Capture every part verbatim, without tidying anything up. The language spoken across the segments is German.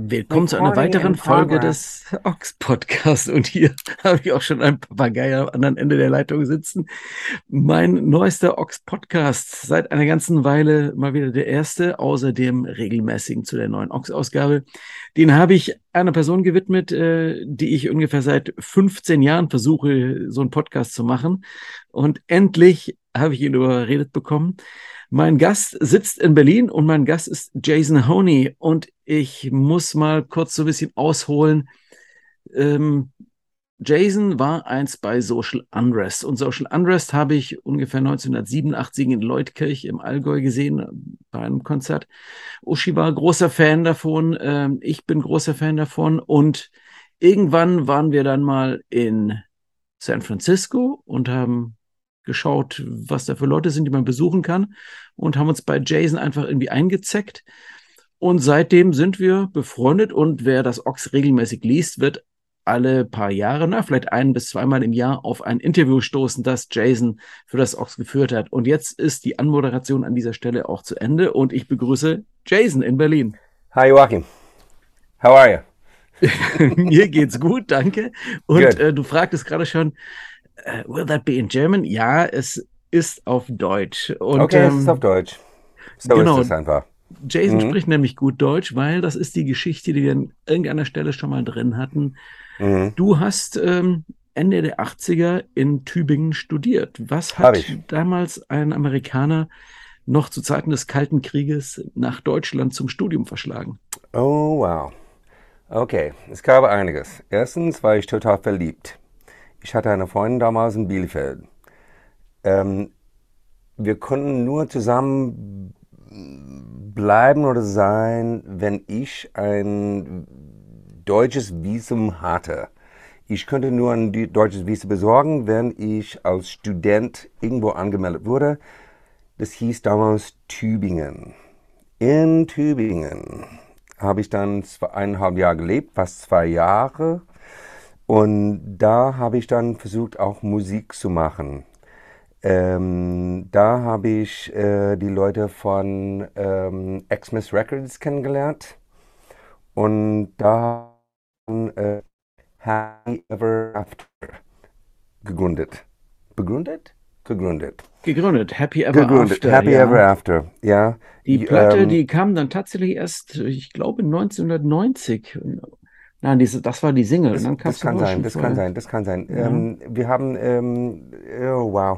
Willkommen zu einer weiteren Folge des Ochs Podcasts. Und hier habe ich auch schon einen Papagei am anderen Ende der Leitung sitzen. Mein neuester Ochs Podcast, seit einer ganzen Weile mal wieder der erste, außer dem regelmäßigen zu der neuen Ochs-Ausgabe. Den habe ich einer Person gewidmet, äh, die ich ungefähr seit fünfzehn Jahren versuche, so einen Podcast zu machen. Und endlich habe ich ihn überredet bekommen. Mein Gast sitzt in Berlin und mein Gast ist Jason Honey und ich muss mal kurz so ein bisschen ausholen. Ähm, Jason war einst bei Social Unrest und Social Unrest habe ich ungefähr neunzehnhundertsiebenundachtzig in Leutkirch im Allgäu gesehen bei einem Konzert. Uschi war großer Fan davon, ähm, ich bin großer Fan davon und irgendwann waren wir dann mal in San Francisco und haben geschaut, was da für Leute sind, die man besuchen kann und haben uns bei Jason einfach irgendwie eingezeckt. Und seitdem sind wir befreundet und wer das Ochs regelmäßig liest, wird alle paar Jahre, na, vielleicht ein- bis zweimal im Jahr auf ein Interview stoßen, das Jason für das Ochs geführt hat. Und jetzt ist die Anmoderation an dieser Stelle auch zu Ende und ich begrüße Jason in Berlin. Hi Joachim, how are you? Mir geht's gut, danke. Und äh, du fragtest gerade schon, Uh, will that be in German? Ja, es ist auf Deutsch. Und, okay, ähm, es ist auf Deutsch. So genau, ist es einfach. Jason Mhm. spricht nämlich gut Deutsch, weil das ist die Geschichte, die wir an irgendeiner Stelle schon mal drin hatten. Mhm. Du hast ähm, Ende der achtziger in Tübingen studiert. Was Hab hat ich. damals ein Amerikaner noch zu Zeiten des Kalten Krieges nach Deutschland zum Studium verschlagen? Oh wow. Okay, es gab einiges. Erstens war ich total verliebt. Ich hatte eine Freundin damals in Bielefeld. Ähm, wir konnten nur zusammen bleiben oder sein, wenn ich ein deutsches Visum hatte. Ich könnte nur ein deutsches Visum besorgen, wenn ich als Student irgendwo angemeldet wurde. Das hieß damals Tübingen. In Tübingen habe ich dann zweieinhalb Jahre gelebt, fast zwei Jahre. Und da habe ich dann versucht, auch Musik zu machen. Ähm, da habe ich äh, die Leute von ähm, Xmas Records kennengelernt. Und da haben äh, Happy Ever After gegründet. Begründet? Gegründet. Gegründet, Happy Ever Gegründet. After. Happy Ja. Ever After, ja. Die Die, Platte, ähm, die kam dann tatsächlich erst, ich glaube, neunzehnhundertneunzig. Nein, diese, das war die Single. Und das, dann das kamst du kann aber sein, schon das kann vorher. sein, das kann sein. Ja. Ähm, wir haben, ähm, oh wow.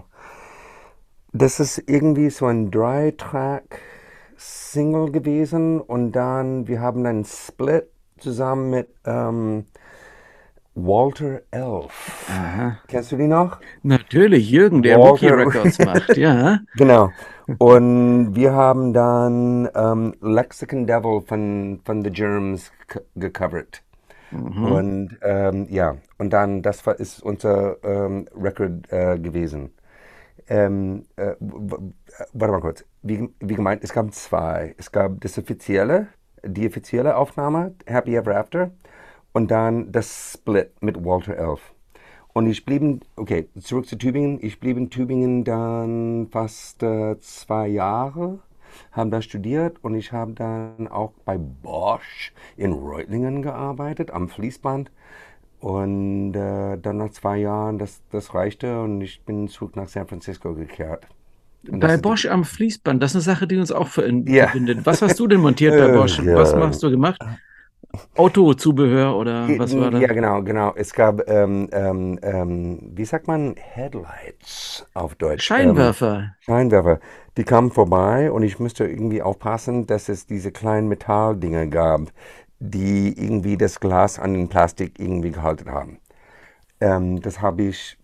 Das ist irgendwie so ein Drei-Track-Single gewesen und dann, wir haben einen Split zusammen mit ähm, Walter Elf. Aha. Kennst du die noch? Natürlich, Jürgen, der Rookie Walter, Records macht, ja. genau. Und wir haben dann ähm, Lexicon Devil von, von The Germs c- gecovert. Mhm. Und ähm, ja, und dann, das war, ist unser ähm, Record äh, gewesen. Ähm, äh, w- w- warte mal kurz. Wie, wie gemeint, es gab zwei. Es gab das offizielle, die offizielle Aufnahme, Happy Ever After, und dann das Split mit Walter Elf. Und ich blieb, in, okay, zurück zu Tübingen. Ich blieb in Tübingen dann fast äh, zwei Jahre, habe da studiert und ich habe dann auch bei Bosch in Reutlingen gearbeitet, am Fließband. Und äh, dann nach zwei Jahren, das, das reichte und ich bin zurück nach San Francisco gekehrt. Und das Bei ist die, Bosch am Fließband, das ist eine Sache, die uns auch ver- ja, verbindet. Was hast du denn montiert bei äh, Bosch? Was ja. hast du gemacht? Autozubehör oder was war Ja, das? genau, genau. Es gab, ähm, ähm, ähm, wie sagt man, Headlights auf Deutsch? Ähm, Scheinwerfer. Scheinwerfer. Die kamen vorbei und ich musste irgendwie aufpassen, dass es diese kleinen Metalldinger gab, die irgendwie das Glas an den Plastik irgendwie gehalten haben. Ähm, das habe ich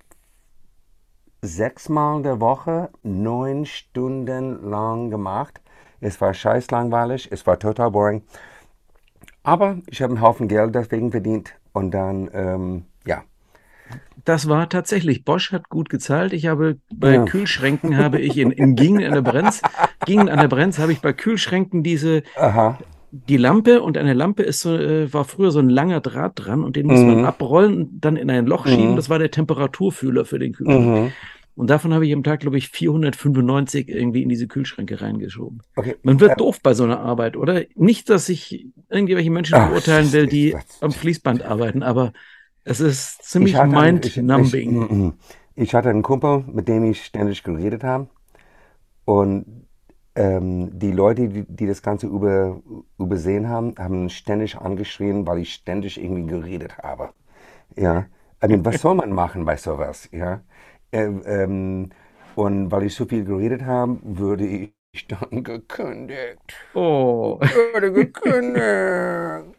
sechsmal der Woche, neun Stunden lang gemacht. Es war scheiß langweilig, es war total boring. Aber ich habe einen Haufen Geld deswegen verdient. Und dann, ähm, ja. Das war tatsächlich, Bosch hat gut gezahlt. Ich habe bei Ja. Kühlschränken habe ich in, in Gingen an der Brenz, Gingen an der Brenz habe ich bei Kühlschränken diese, Aha. die Lampe und eine Lampe ist so, äh, war früher so ein langer Draht dran und den muss man Mhm. abrollen und dann in ein Loch schieben. Mhm. Das war der Temperaturfühler für den Kühlschrank. Mhm. Und davon habe ich am Tag, glaube ich, vierhundertfünfundneunzig irgendwie in diese Kühlschränke reingeschoben. Okay. Man Äh, wird doof bei so einer Arbeit, oder? Nicht, dass ich irgendwelche Menschen Ach, verurteilen das will, ist die was. am Fließband arbeiten, aber es ist Ich ziemlich hatte einen, ich, ich, mind-numbing. ich hatte einen Kumpel, mit dem ich ständig geredet habe. Und ähm, die Leute, die, die das Ganze über, übersehen haben, haben ständig angeschrien, weil ich ständig irgendwie geredet habe. Ja, I mean, was soll man machen bei sowas? Ja, ähm, ähm, und weil ich so viel geredet habe, würde ich dann gekündigt. Oh. Ich würde gekündigt.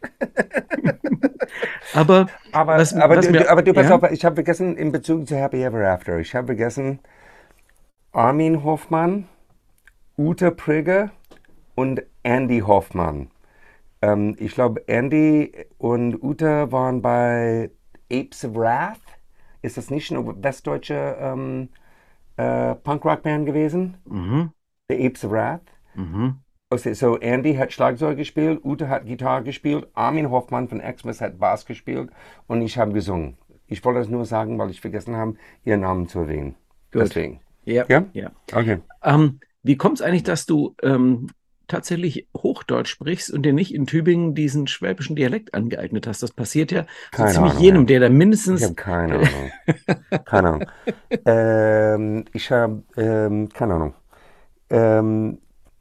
Aber Aber, was, aber, was du, mir, du- aber du, pass ja, auf, ich habe vergessen in Bezug zu Happy Ever After, ich habe vergessen Armin Hoffmann, Ute Prigge und Andy Hoffmann. Ähm, ich glaube, Andy und Ute waren bei Apes of Wrath. Ist das nicht eine westdeutsche ähm, äh, Punkrock-Band gewesen? mhm, The Apes of Wrath. mhm. Okay, so Andy hat Schlagzeug gespielt, Ute hat Gitarre gespielt, Armin Hoffmann von Xmas hat Bass gespielt und ich habe gesungen. Ich wollte das nur sagen, weil ich vergessen habe, ihren Namen zu erwähnen. Gut. Deswegen. Ja, Ja? ja. Okay. Ähm, wie kommt es eigentlich, dass du ähm, tatsächlich Hochdeutsch sprichst und dir nicht in Tübingen diesen schwäbischen Dialekt angeeignet hast? Das passiert ja so Keine ziemlich Ahnung, jedem, Herr. der da Ich habe mindestens. keine Ahnung. Keine Ahnung. Ähm, ich habe, ähm, keine Ahnung. Ähm,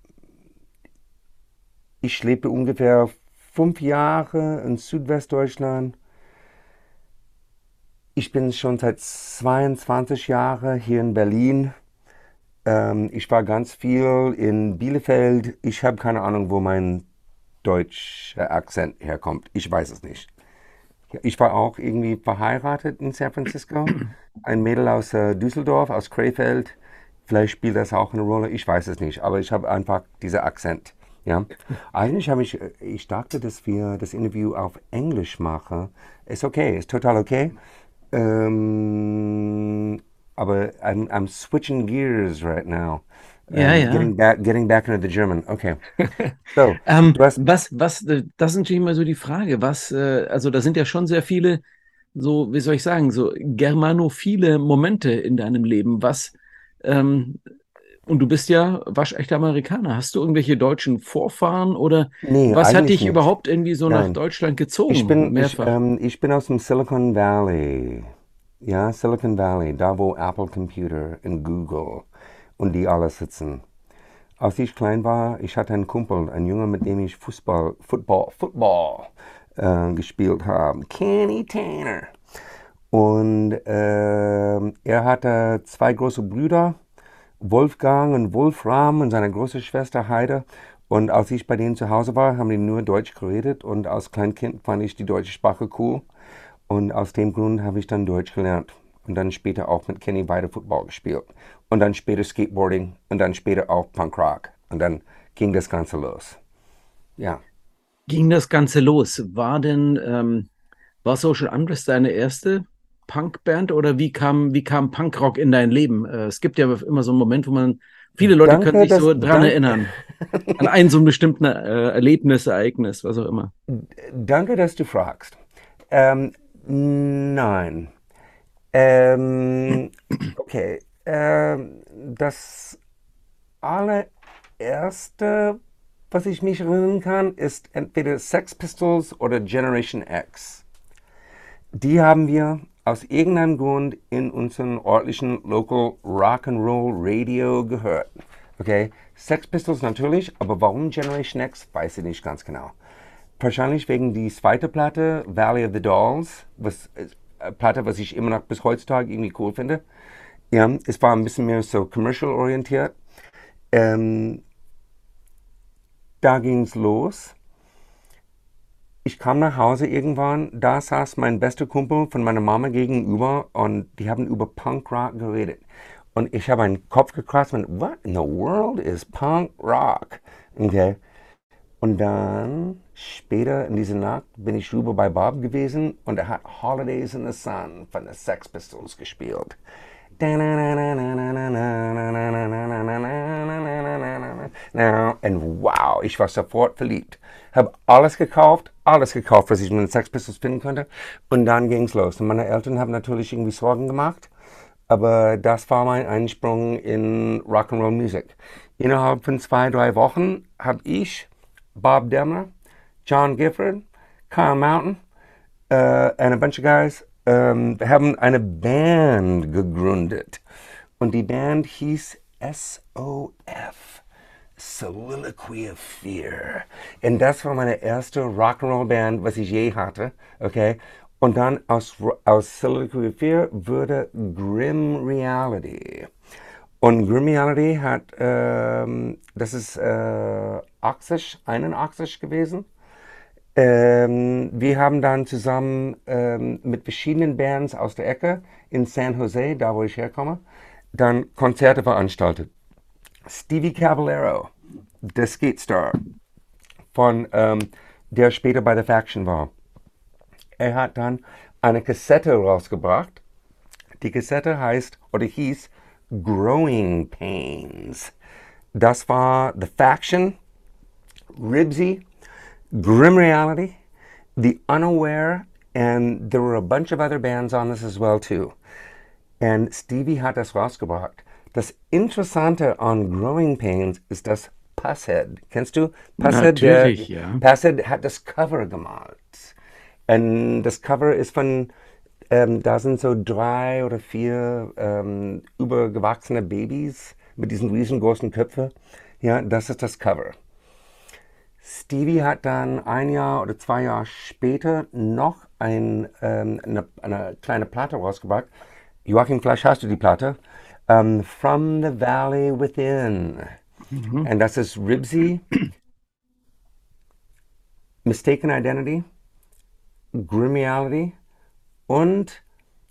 ich lebe ungefähr fünf Jahre in Südwestdeutschland. Ich bin schon seit zweiundzwanzig Jahren hier in Berlin. Ähm, ich war ganz viel in Bielefeld. Ich habe keine Ahnung, wo mein deutscher Akzent herkommt. Ich weiß es nicht. Ich war auch irgendwie verheiratet in San Francisco. Ein Mädel aus äh, Düsseldorf, aus Krefeld. Vielleicht spielt das auch eine Rolle. Ich weiß es nicht. Aber ich habe einfach diesen Akzent. Ja. Eigentlich habe ich, äh, ich dachte, dass wir das Interview auf Englisch machen. Ist okay, ist total okay. Ähm, aber I'm, I'm switching gears right now. Ja, Um, ja. getting back, getting back into the German. Okay. So, Ähm, du hast, was, was, äh, das ist natürlich immer so die Frage, was, äh, also da sind ja schon sehr viele, so, wie soll ich sagen, so germanophile Momente in deinem Leben. Was, ähm, und du bist ja waschechter Amerikaner. Hast du irgendwelche deutschen Vorfahren oder nee, was hat eigentlich dich nicht. überhaupt irgendwie so nach Nein. Deutschland Ich gezogen? bin, ich, Mehrfach. ähm, ich bin aus dem Silicon Valley. Ja, Silicon Valley, da wo Apple Computer und Google und die alle sitzen. Als ich klein war, ich hatte einen Kumpel, einen Junge, mit dem ich Fußball, Football, Football äh, gespielt habe. Kenny Tanner. Und ähm, er hatte zwei große Brüder, Wolfgang und Wolfram und seine große Schwester Heide. Und als ich bei denen zu Hause war, haben die nur Deutsch geredet. Und als Kleinkind fand ich die deutsche Sprache cool. Und aus dem Grund habe ich dann Deutsch gelernt. Und dann später auch mit Kenny weiter Football gespielt. Und dann später Skateboarding. Und dann später auch Punkrock. Und dann ging das Ganze los. Ja. Ging das Ganze los? War denn, ähm, war Social Unrest deine erste Punkband oder wie kam, wie kam Punkrock in dein Leben? Äh, es gibt ja immer so einen Moment, wo man, viele Leute können Danke, sich dass, so dran dank, erinnern, an ein so ein bestimmtes äh, Erlebnis, Ereignis, was auch immer. danke, dass du fragst. Ähm, nein. Ähm, okay. Ähm, das allererste, was ich mich erinnern kann, ist entweder Sex Pistols oder Generation X. Die haben wir aus irgendeinem Grund in unserem örtlichen Local Rock'n'Roll Radio gehört. Okay, Sex Pistols natürlich, aber warum Generation X, weiß ich nicht ganz genau. Wahrscheinlich wegen die zweite Platte, Valley of the Dolls, was äh, Platte, was ich immer noch bis heutzutage irgendwie cool finde. Ja, es war ein bisschen mehr so commercial orientiert. Ähm, da ging's los. Ich kam nach Hause irgendwann, da saß mein bester Kumpel von meiner Mama gegenüber und die haben über Punkrock geredet. Und ich habe einen Kopf gekratzt und what in the world is Punk Rock? Okay. Und dann später in dieser Nacht bin ich rüber bei Bob gewesen und er hat Holidays in the Sun von den Sex Pistols gespielt. Und wow, ich war sofort verliebt. Habe alles gekauft, alles gekauft, was ich mit den Sex Pistols finden konnte. Und dann ging es los. Und meine Eltern haben natürlich irgendwie Sorgen gemacht. Aber das war mein Einsprung in Rock'n'Roll Music. Innerhalb von zwei, drei Wochen habe ich, Bob Demmer, John Gifford, Kyle Mountain, uh, and a bunch of guys ähm, haben eine Band gegründet. Und die Band hieß S O F, Soliloquy of Fear. Und das war meine erste Rock'n'Roll-Band, was ich je hatte. Okay? Und dann aus, aus Soliloquy of Fear wurde Grim Reality. Und Grim Reality hat, ähm, das ist äh, achtzig, einundachtzig gewesen. Ähm, wir haben dann zusammen ähm, mit verschiedenen Bands aus der Ecke in San Jose, da wo ich herkomme, dann Konzerte veranstaltet. Stevie Caballero, der Skatestar, von, ähm, der später bei The Faction war. Er hat dann eine Kassette rausgebracht. Die Kassette heißt, oder hieß, Growing Pains. Das war The Faction, Ribsy, Grim Reality, The Unaware, and there were a bunch of other bands on this as well too. Und Stevie hat das rausgebracht. Das Interessante an Growing Pains ist das Pusshead. Kennst du Pusshead? Natürlich, der, ja. Pusshead hat das Cover gemalt. Und das Cover ist von, ähm, da sind so drei oder vier ähm, übergewachsene Babys mit diesen riesengroßen Köpfen. Ja, das ist das Cover. Stevie hat dann ein Jahr oder zwei Jahre später noch ein, ähm, eine, eine kleine Platte rausgebracht. Joachim, vielleicht hast du die Platte. Um, From the Valley Within. Mhm. Und das ist Ribsy, Mistaken Identity, Grim Reality und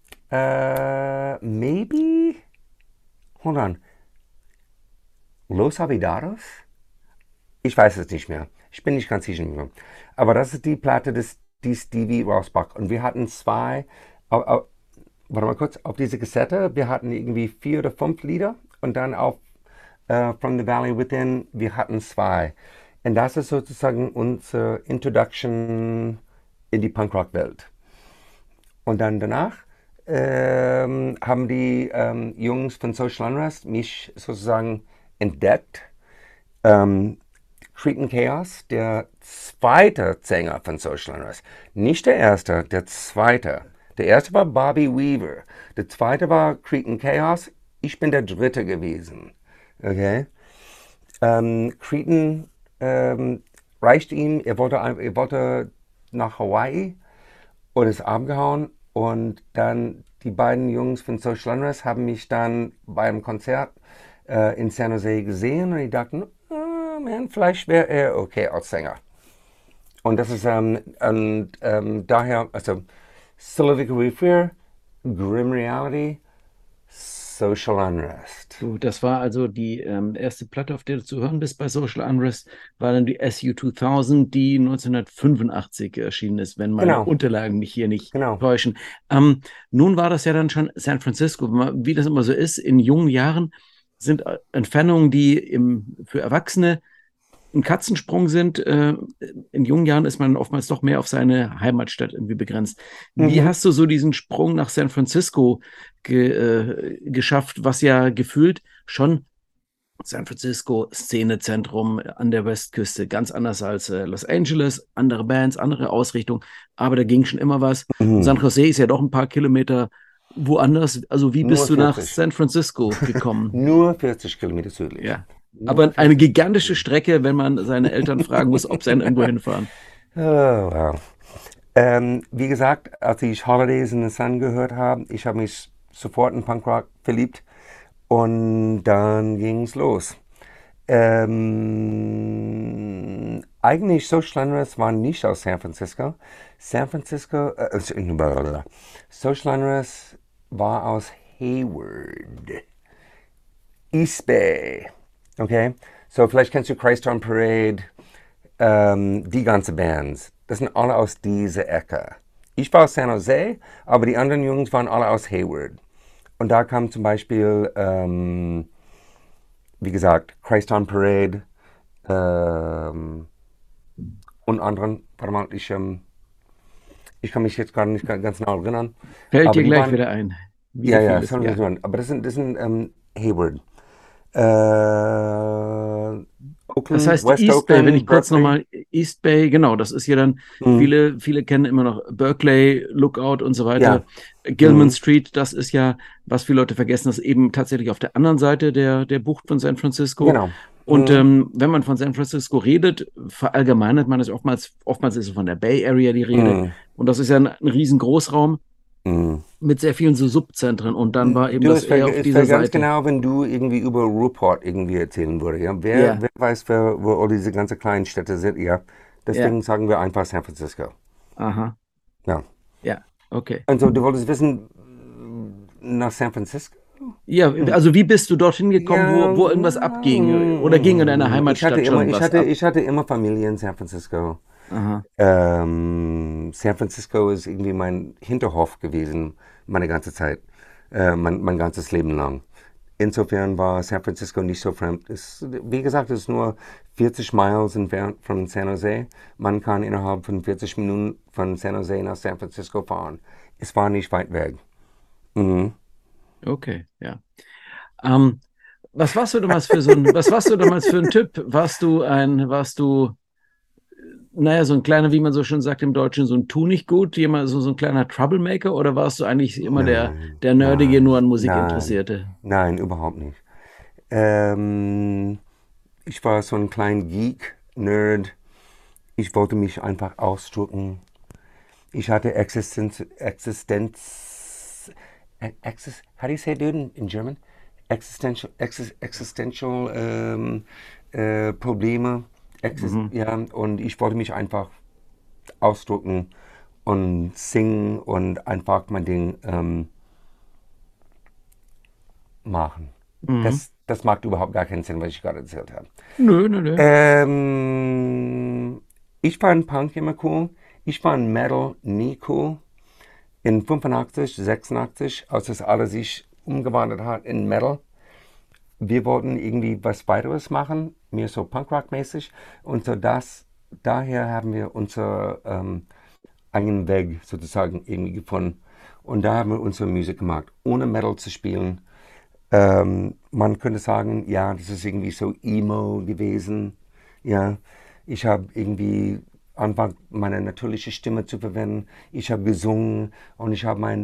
uh, maybe, hold on, Los Olvidados? Ich weiß es nicht mehr. Ich bin nicht ganz sicher mehr. Aber das ist die Platte, des, die Stevie rausbracht. Und wir hatten zwei, uh, uh, warte mal kurz, auf diese Kassette, wir hatten irgendwie vier oder fünf Lieder und dann auf uh, From the Valley Within, wir hatten zwei. Und das ist sozusagen unsere Introduction in die Punkrock-Welt. Und dann danach ähm, haben die ähm, Jungs von Social Unrest mich sozusagen entdeckt. Ähm, Cretan Chaos, der zweite Sänger von Social Unrest. Nicht der erste, der zweite. Der erste war Bobby Weaver. Der zweite war Cretan Chaos. Ich bin der dritte gewesen. Okay? Ähm, Cretan ähm, reicht ihm. Er wollte, er wollte nach Hawaii und ist abgehauen. Und dann die beiden Jungs von Social Unrest haben mich dann beim Konzert äh, in San Jose gesehen und die dachten, oh, man, vielleicht wäre er okay als Sänger. Und das ist ähm, und, ähm, daher, also Soliloquy of Fear, Grim Reality, Social Unrest. Du, das war also die ähm, erste Platte, auf der du zu hören bist bei Social Unrest, war dann die S U zweitausend, die neunzehnhundertfünfundachtzig erschienen ist, wenn meine Genau. Unterlagen mich hier nicht Genau. täuschen. Ähm, nun war das ja dann schon San Francisco. Wie das immer so ist, in jungen Jahren sind Entfernungen, die im, für Erwachsene ein Katzensprung sind. Äh, in jungen Jahren ist man oftmals doch mehr auf seine Heimatstadt irgendwie begrenzt. Wie Mhm. hast du so diesen Sprung nach San Francisco ge, äh, geschafft, was ja gefühlt schon San Francisco, Szenezentrum an der Westküste, ganz anders als äh, Los Angeles, andere Bands, andere Ausrichtung, aber da ging schon immer was. Mhm. San Jose ist ja doch ein paar Kilometer woanders. Also wie bist Nur du nach vierzig. San Francisco gekommen? Nur vierzig Kilometer südlich. Ja. Nur Aber vierzig eine gigantische Strecke, wenn man seine Eltern fragen muss, ob sie irgendwo hinfahren. Oh, wow. Ähm, wie gesagt, als ich Holidays in the Sun gehört habe, ich habe mich sofort in Punkrock verliebt und dann ging es los. Ähm, eigentlich Social Unrest war nicht aus San Francisco. San Francisco, äh, Social Unrest war aus Hayward, East Bay. Okay, so vielleicht kennst du Christ on Parade, ähm, die ganze Bands. Das sind alle aus dieser Ecke. Ich war aus San Jose, aber die anderen Jungs waren alle aus Hayward. Und da kam zum Beispiel, ähm, wie gesagt, Christ on Parade ähm, und anderen. Warte mal, ich, ähm, ich kann mich jetzt gar nicht ganz genau erinnern. Fällt aber dir die gleich waren, wieder ein. Wie ja, so ja, vieles, San ja. Jose, aber das sind, das sind ähm, Hayward. Äh, Das Oakland, heißt, West East Bay, wenn Oakland, ich kurz Berkeley. nochmal East Bay, genau, das ist ja dann, Mhm. viele, viele kennen immer noch Berkeley, Lookout und so weiter. Ja. Gilman Mhm. Street, das ist ja, was viele Leute vergessen, das ist eben tatsächlich auf der anderen Seite der, der Bucht von San Francisco. Genau. Und Mhm. ähm, wenn man von San Francisco redet, verallgemeinert man es oftmals, oftmals ist es von der Bay Area die Rede. Mhm. Und das ist ja ein, ein riesen Großraum Mhm. mit sehr vielen so Subzentren. Und dann war eben Du, das es wäre eher auf es dieser wär ganz Seite. genau, wenn du irgendwie über Rupert irgendwie erzählen würdest. Ja? Wer, Ja, wer weiß, wer, wo all diese ganzen kleinen Städte sind. Ja? ja, Deswegen sagen wir einfach San Francisco. aha, Ja. ja, okay. Also du wolltest wissen, nach San Francisco? Ja, Hm. also wie bist du dorthin gekommen, Ja, wo, wo irgendwas abging? Oder ging in deiner mm, ich hatte Heimatstadt immer, schon ich was hatte, ab? ich hatte immer Familie in San Francisco. Aha. Ähm, San Francisco ist irgendwie mein Hinterhof gewesen, meine ganze Zeit, äh, mein, mein ganzes Leben lang. Insofern war San Francisco nicht so fremd. Es, wie gesagt, es ist nur vierzig Miles entfernt von San Jose. Man kann innerhalb von vierzig Minuten von San Jose nach San Francisco fahren. Es war nicht weit weg. Mhm. Okay, ja. Ähm, was warst du damals für so ein, was warst du damals für ein Typ? Warst du ein, warst du, naja, so ein kleiner, wie man so schön sagt im Deutschen, so ein Tu nicht gut, jemand, so, so ein kleiner Troublemaker, oder warst du eigentlich immer der, Nein, der Nerdige, nur an nein, Musik nein, Interessierte? nein, überhaupt nicht. Ähm, ich war so ein kleiner Geek, Nerd. Ich wollte mich einfach ausdrücken. Ich hatte Existenz, Existenz, exist, how do you say it, dude, in, in German? Existential, exist, existential ähm, äh, Probleme. Exist, Mhm. ja, und ich wollte mich einfach ausdrücken und singen und einfach mein Ding ähm, machen. Mhm. Das, das macht überhaupt gar keinen Sinn, was ich gerade erzählt habe. Nö, nö, nö. Ähm, ich fand Punk immer cool. Ich fand Metal nie cool. In fünfundachtzig, sechsundachtzig, als das alles sich umgewandelt hat in Metal, wir wollten irgendwie was weiteres machen, mehr so Punkrock-mäßig. Und so das, daher haben wir unser ähm, eigenen Weg sozusagen irgendwie gefunden. Und da haben wir unsere Musik gemacht, ohne Metal zu spielen. Ähm, man könnte sagen, ja, das ist irgendwie so Emo gewesen. Ja, ich habe irgendwie angefangen, meine natürliche Stimme zu verwenden. Ich habe gesungen und ich habe mein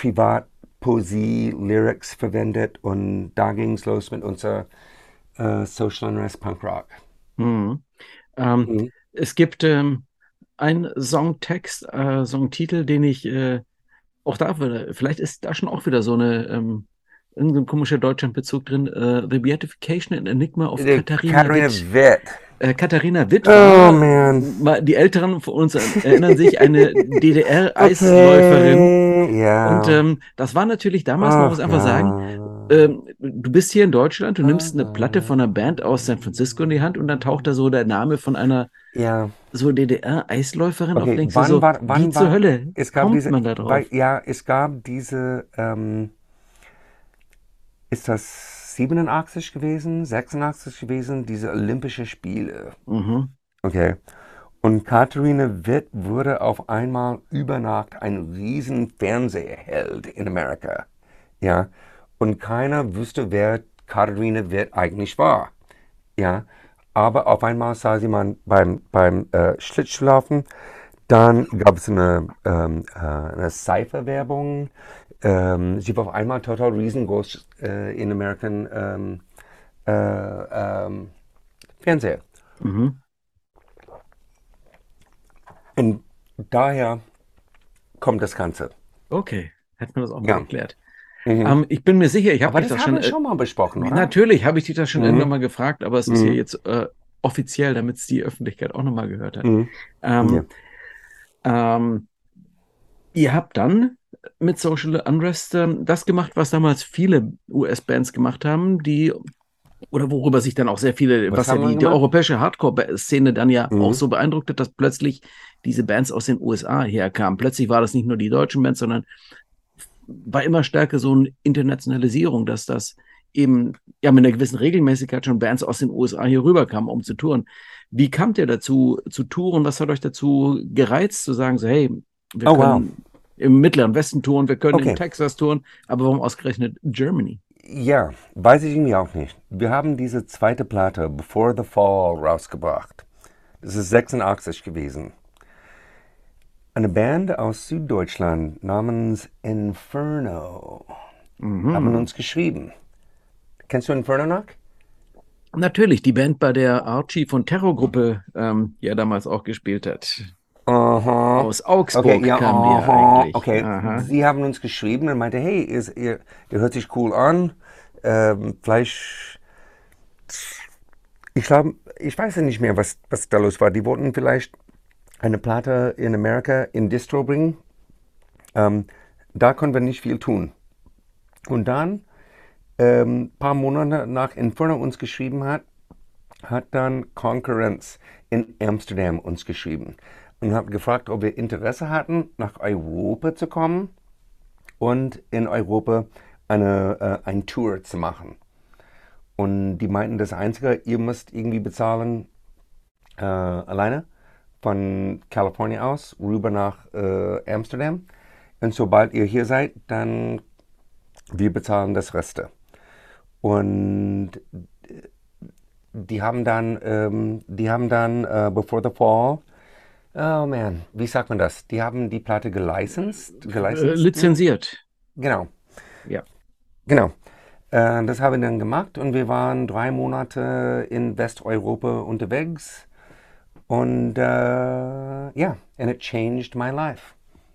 Privatpoesie-Lyrics verwendet und da ging es los mit unserer äh, Social Unrest Punk Rock. Mhm. Ähm, Mhm. es gibt ähm, einen Songtext, äh, Songtitel, den ich äh, auch da würde, vielleicht ist da schon auch wieder so eine, ähm, irgendein komischer Deutschlandbezug drin, äh, The Beatification and Enigma of Die Katharina Katharina Witt. Witt. Äh, Katharina Witt Oh war, man. mal- die Älteren von uns erinnern sich, eine D D R-Eisläuferin. Okay, Und ja. ähm, das war natürlich damals, man muss Ach einfach sagen, ja. ähm, du bist hier in Deutschland, du nimmst eine Platte Aha. von einer Band aus San Francisco in die Hand und dann taucht da so der Name von einer Ja, so D D R-Eisläuferin auf und okay. denkst du Wann so, war, wie wann zur war, Hölle es gab kommt diese, man da weil, drauf? ja, es gab diese, ähm, ist das siebenundachtzig gewesen, sechsundachtzig gewesen, diese Olympische Spiele. Mhm. Okay. Und Katharina Witt wurde auf einmal über Nacht ein riesen Fernsehheld in Amerika. Ja. Und keiner wusste, wer Katharina Witt eigentlich war. Ja. Aber auf einmal sah sie man beim, beim äh, Schlittschuhlaufen. Dann gab es eine, ähm, äh, eine Seife-Werbung. Ähm, sie war auf einmal total riesengroß äh, in American ähm, äh, ähm, Fernseher. Mhm. Und daher kommt das Ganze. Okay, hätten wir das auch mal Ja. geklärt. Mhm. Ähm, ich bin mir sicher, ich habe Aber dich das das haben schon, wir äh, schon mal besprochen, oder? natürlich habe ich dich das schon irgendwann Mhm. mal gefragt, aber es ist ja Mhm. jetzt äh, offiziell, damit es die Öffentlichkeit auch nochmal gehört hat. Mhm. Ja. Ähm, ähm, Ihr habt dann mit Social Unrest ähm, das gemacht, was damals viele U S-Bands gemacht haben, die, oder worüber sich dann auch sehr viele, Was was ja haben wir die, die gemacht? europäische Hardcore-Szene dann ja auch Mhm. so beeindruckt hat, dass plötzlich diese Bands aus den U S A herkamen. Plötzlich war das nicht nur die deutschen Bands, sondern war immer stärker so eine Internationalisierung, dass das eben ja mit einer gewissen Regelmäßigkeit schon Bands aus den U S A hier rüberkamen, um zu touren. Wie kamt ihr dazu, zu touren? Was hat euch dazu gereizt, zu sagen, so, hey, wir Oh, wow. können im Mittleren Westen touren, wir können in Okay. Texas touren, aber warum ausgerechnet Germany? Ja, weiß ich irgendwie auch nicht. Wir haben diese zweite Platte, Before the Fall, rausgebracht. Das ist sechsundachtzig gewesen. Eine Band aus Süddeutschland namens Inferno Mhm. haben uns geschrieben. Kennst du Inferno noch? Natürlich, die Band, bei der Archie von Terrorgruppe ähm, ja damals auch gespielt hat. Aha. Aus Okay, Augsburg ja, kamen die ja aha. eigentlich. Okay, Aha. sie haben uns geschrieben und meinte, hey, ihr, ihr, ihr hört sich cool an. Ähm, vielleicht, ich glaube, ich weiß ja nicht mehr, was, was da los war. Die wollten vielleicht eine Platte in Amerika in Distro bringen. Ähm, da können wir nicht viel tun. Und dann, ein ähm, paar Monate nach Inferno uns geschrieben hat, hat dann Concurrence in Amsterdam uns geschrieben und hat gefragt, ob wir Interesse hatten, nach Europa zu kommen und in Europa eine, äh, ein Tour zu machen. Und die meinten, das Einzige, ihr müsst irgendwie bezahlen, äh, alleine von Kalifornien aus rüber nach äh, Amsterdam. Und sobald ihr hier seid, dann wir bezahlen das Reste. Und die haben dann, ähm, die haben dann äh, Before the Fall, oh man, wie sagt man das? Die haben die Platte gelicensed, Äh, gelicensed? lizenziert. Genau, Ja. genau. Äh, das haben wir dann gemacht und wir waren drei Monate in Westeuropa unterwegs und äh, ja, yeah, and it changed my life.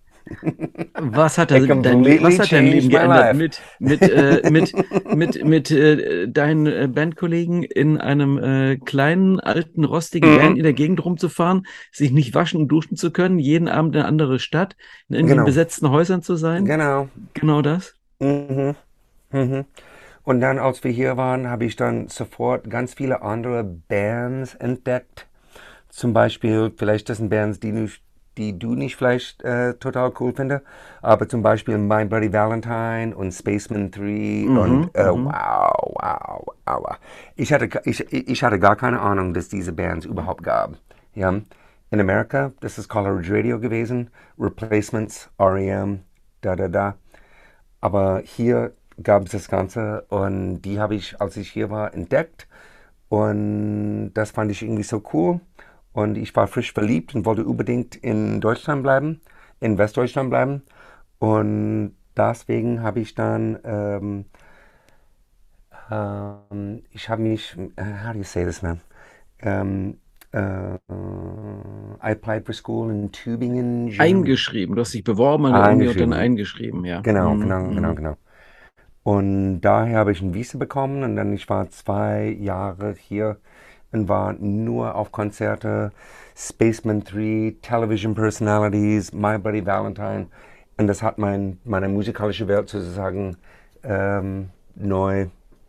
Was hat, It das, dein, Le- was completely hat dein Leben changed my geändert life. mit, mit, äh, mit, mit, mit äh, deinen äh, Bandkollegen in einem äh, kleinen, alten, rostigen Van in Mhm. der Gegend rumzufahren, sich nicht waschen und duschen zu können, jeden Abend in eine andere Stadt, in irgendwelchen Genau, besetzten Häusern zu sein? genau. Genau das? Mhm. Mhm. Und dann, als wir hier waren, habe ich dann sofort ganz viele andere Bands entdeckt. Zum Beispiel, vielleicht das sind Bands, die, nicht, die du nicht vielleicht äh, total cool findest, aber zum Beispiel My Bloody Valentine und Spaceman drei Mhm, und äh, mhm. wow, wow, wow. Ich hatte, ich, ich hatte gar keine Ahnung, dass diese Bands überhaupt gab. Ja. In Amerika, das ist Coleridge Radio gewesen, Replacements, R E M, da, da, da. Aber hier gab es das Ganze und die habe ich, als ich hier war, entdeckt. Und das fand ich irgendwie so cool. Und ich war frisch verliebt und wollte unbedingt in Deutschland bleiben, in Westdeutschland bleiben. Und deswegen habe ich dann, ähm, ähm, ich habe mich, äh, how do you say this, man? Ähm, äh, I applied for school in Tübingen, Germany. Eingeschrieben. Du hast dich beworben an der Uni und dann Eingeschrieben. eingeschrieben, ja. Genau, Mhm, genau, genau, mhm. genau. Und daher habe ich ein Visa bekommen und dann ich war zwei Jahre hier und war nur auf Konzerte, Spaceman drei, Television Personalities, My Buddy Valentine. Und das hat mein, meine musikalische Welt sozusagen ähm, neu,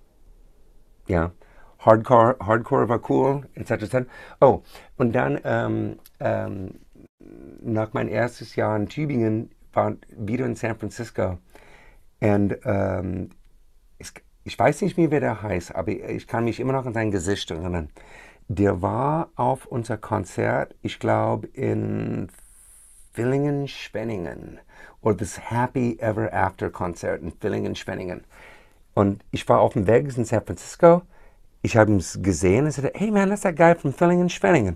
ja, Hardcore, Hardcore war cool, et cetera et cetera. Oh, und dann ähm, ähm, nach meinem ersten Jahr in Tübingen war wieder in San Francisco. Und ähm, ich, ich weiß nicht mehr, wer der heißt, aber ich kann mich immer noch an sein Gesicht erinnern. Der war auf unser Konzert, ich glaube, in Villingen-Schwenningen. Oder das Happy Ever After Konzert in Villingen-Schwenningen. Und ich war auf dem Weg in San Francisco. Ich habe ihn gesehen und sagte, hey man, das ist der Guy von Villingen-Schwenningen.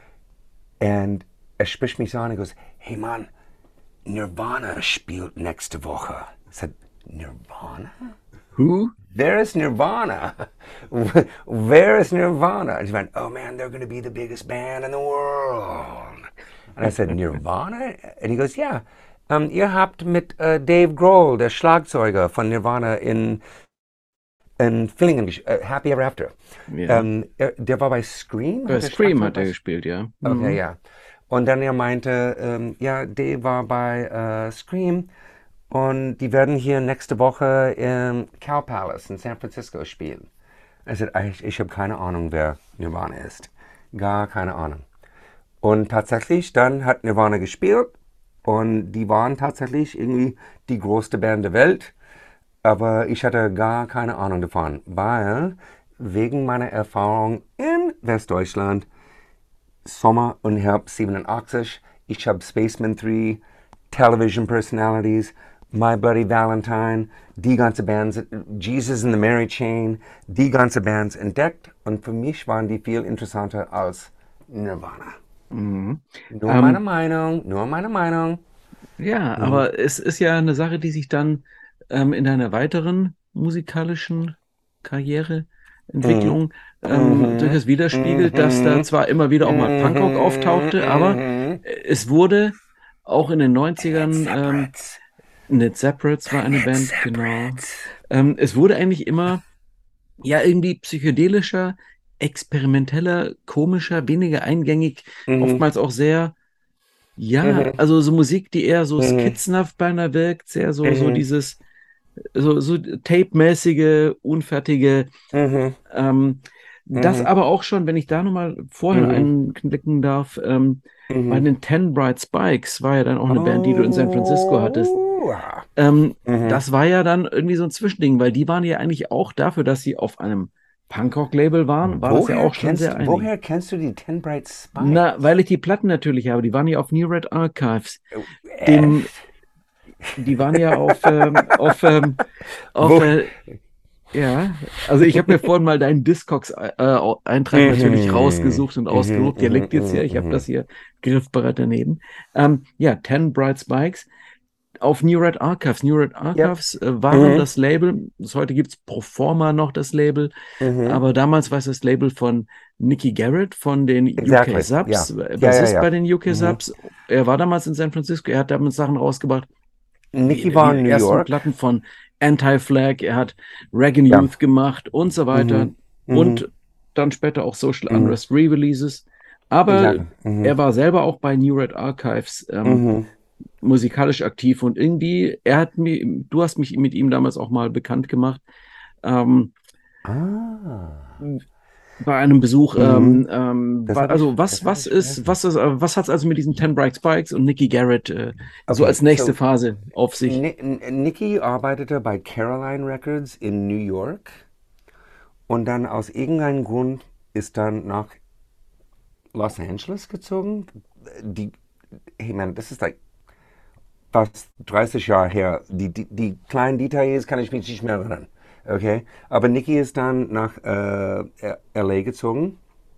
Und er spricht mich so an und goes, hey Mann, Nirvana spielt nächste Woche. Ich sagte, Nirvana? Who? There is Nirvana. Where is Nirvana? And he went, oh man, they're going to be the biggest band in the world. And I said, Nirvana? And he goes, yeah. Um, ihr habt mit uh, Dave Grohl, der Schlagzeuger von Nirvana, in, in Villingen, uh, Happy Ever After. Ja. Um, er, der war bei Scream? Bei Hat der Scream Schlagzeug hat er bei- gespielt, ja. Okay, Mhm. ja. Und dann er meinte, ähm, ja, Dave war bei äh, Scream und die werden hier nächste Woche im Cow Palace in San Francisco spielen. Ich sagte, ich, ich habe keine Ahnung, wer Nirvana ist. Gar keine Ahnung. Und tatsächlich, dann hat Nirvana gespielt und die waren tatsächlich irgendwie die größte Band der Welt. Aber ich hatte gar keine Ahnung davon, weil wegen meiner Erfahrung in Westdeutschland Sommer und Herbst siebenundachtzig. Ich habe Spaceman drei, Television Personalities, My Bloody Valentine, die ganze Bands, Jesus and the Mary Chain, die ganze Bands entdeckt. Und für mich waren die viel interessanter als Nirvana. Mhm. Nur meine Ähm, Meinung, nur meine Meinung. ja, Mhm. aber es ist ja eine Sache, die sich dann ähm, in deiner weiteren musikalischen Karriere, Mhm. Entwicklung ähm, Mhm. durchaus widerspiegelt, dass da Mhm. zwar immer wieder auch mal Punkrock Mhm. auftauchte, aber Mhm. äh, es wurde auch in den Led Neunzigern, ähm, Zeppelins. Knit Separates war eine Led Band, genau. Zeppelins. Ähm, es wurde eigentlich immer ja irgendwie psychedelischer, experimenteller, komischer, weniger eingängig, Mhm. oftmals auch sehr, ja, Mhm. also so Musik, die eher so Mhm. skizzenhaft beinahe wirkt, sehr so, so Mhm. dieses, so, so tape-mäßige, unfertige, Mhm. ähm, das Mhm. aber auch schon, wenn ich da nochmal vorhin Mhm. einknicken darf, ähm, bei Mhm. den Ten Bright Spikes war ja dann auch eine Band, die du in San Francisco hattest. Oh. Ah. Ähm, Mhm. das war ja dann irgendwie so ein Zwischending, weil die waren ja eigentlich auch dafür, dass sie auf einem Punkrock-Label waren, war das ja Woher auch schon kennst, sehr einig. woher kennst du die Ten Bright Na, weil Spikes? ich die Platten natürlich habe, die waren ja auf New Red Archives, Oh, dem, echt? die waren ja auf, ähm, auf, ähm, auf, Wo? äh, ja, also ich habe mir vorhin mal deinen Discogs-Eintrag natürlich Mhm. rausgesucht und Mhm. ausgedruckt, der Mhm. liegt jetzt hier, Mhm. ich habe das Mhm. hier griffbereit daneben. Ähm, ja, Ten Bright Spikes. Auf New Red Archives. New Red Yep. Archives äh, waren Mhm. das Label, bis heute gibt es Proforma noch das Label, Mhm. aber damals war es das Label von Nicky Garrett von den U K Exactly. Ja. Subs, äh, Ja, ja, Bassist ja. bei den U K Mhm. Subs. Er war damals in San Francisco, er hat damals Sachen rausgebracht, wie, Nicky wie war in die New ersten York. Platten von Anti-Flag, er hat Reagan Ja. Youth gemacht und so weiter Mhm. Mhm. und dann später auch Social Mhm. Unrest Re-Releases. Aber Exactly. Mhm. er war selber auch bei New Red Archives ähm, Mhm. musikalisch aktiv und irgendwie, er hat mir, du hast mich mit ihm damals auch mal bekannt gemacht, ähm, Ah. bei einem Besuch. Mhm. Ähm, ähm, Das wa- habe ich, also was, das habe was ich ist, vergessen. was ist, äh, was hat es also mit diesen Ten Bright Spikes und Nicky Garrett äh, so Okay, als nächste so Phase auf sich? Ni Nicky arbeitete bei Caroline Records in New York und dann aus irgendeinem Grund ist dann nach Los Angeles gezogen. Die, hey man, das ist like fast dreißig Jahre her. Die, die, die kleinen Details kann ich mich nicht mehr erinnern. Okay? Aber Nicky ist dann nach äh, L A gezogen.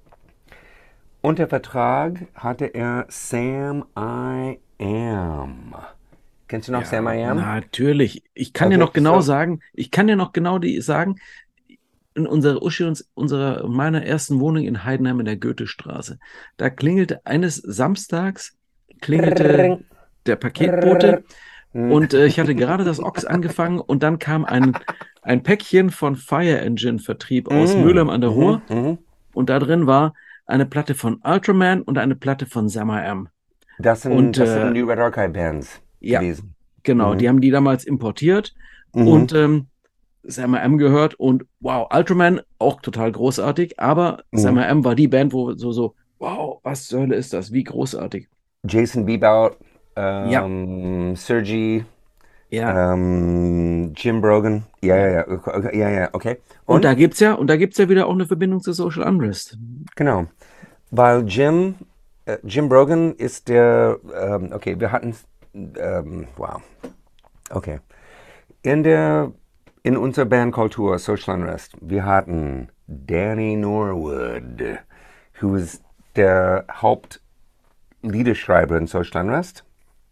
Unter Vertrag hatte er Sam I Am. Kennst du noch Sam Ja, I Am? natürlich. Ich kann dir Okay, noch genau so. sagen, ich kann dir noch genau die sagen, in unserer Uschi und unserer meiner ersten Wohnung in Heidenheim in der Goethestraße. Da klingelte eines Samstags klingelte Prrrring, der prrrr. Paketbote Hm. und äh, ich hatte gerade das Ox angefangen und dann kam ein ein Päckchen von Fire Engine Vertrieb aus Mm, Mülheim an der mhm, Ruhr mhm. und da drin war eine Platte von Ultraman und eine Platte von Sam I Am. Das sind, Und das sind äh, New Red Archive Bands ja, gewesen. genau, die Mhm, haben die damals importiert mhm, und ähm, Sam I Am gehört und wow, Ultraman auch total großartig, aber Sam mhm. I Am war die Band, wo so, so, wow, was zur Hölle ist das? Wie großartig. Jason Bebout, Ja, ähm, Sergi, ja. ähm, Jim Brogan. Ja, ja, Ja. ja, okay, okay, ja, ja, okay. Und Und? da gibt's ja, und da gibt's ja wieder auch eine Verbindung zu Social Unrest. Genau. Weil Jim, äh, Jim Brogan ist der, ähm, okay, wir hatten, ähm, wow, okay. In der, in unserer Bandkultur Social Unrest, wir hatten Danny Norwood, who ist der Hauptliederschreiber in Social Unrest.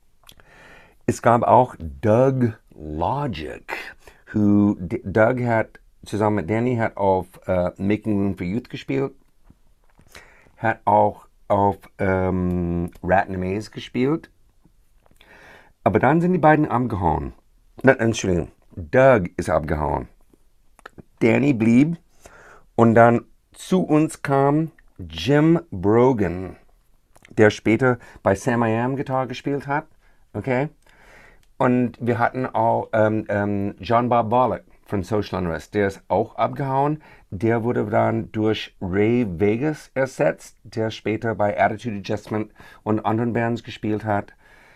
Es gab auch Doug Logic, who D Doug hat zusammen mit Danny hat auf äh, Making Room for Youth gespielt, hat auch auf ähm, Rat in a Maze gespielt. Aber dann sind die beiden abgehauen. Na, Entschuldigung, Doug ist abgehauen. Danny blieb und dann zu uns kam Jim Brogan, der später bei Sam I Am Gitarre gespielt hat. Okay? Und wir hatten auch ähm, ähm, John Bob Bollock von Social Unrest, der ist auch abgehauen. Der wurde dann durch Ray Vegas ersetzt, der später bei Attitude Adjustment und anderen Bands gespielt hat.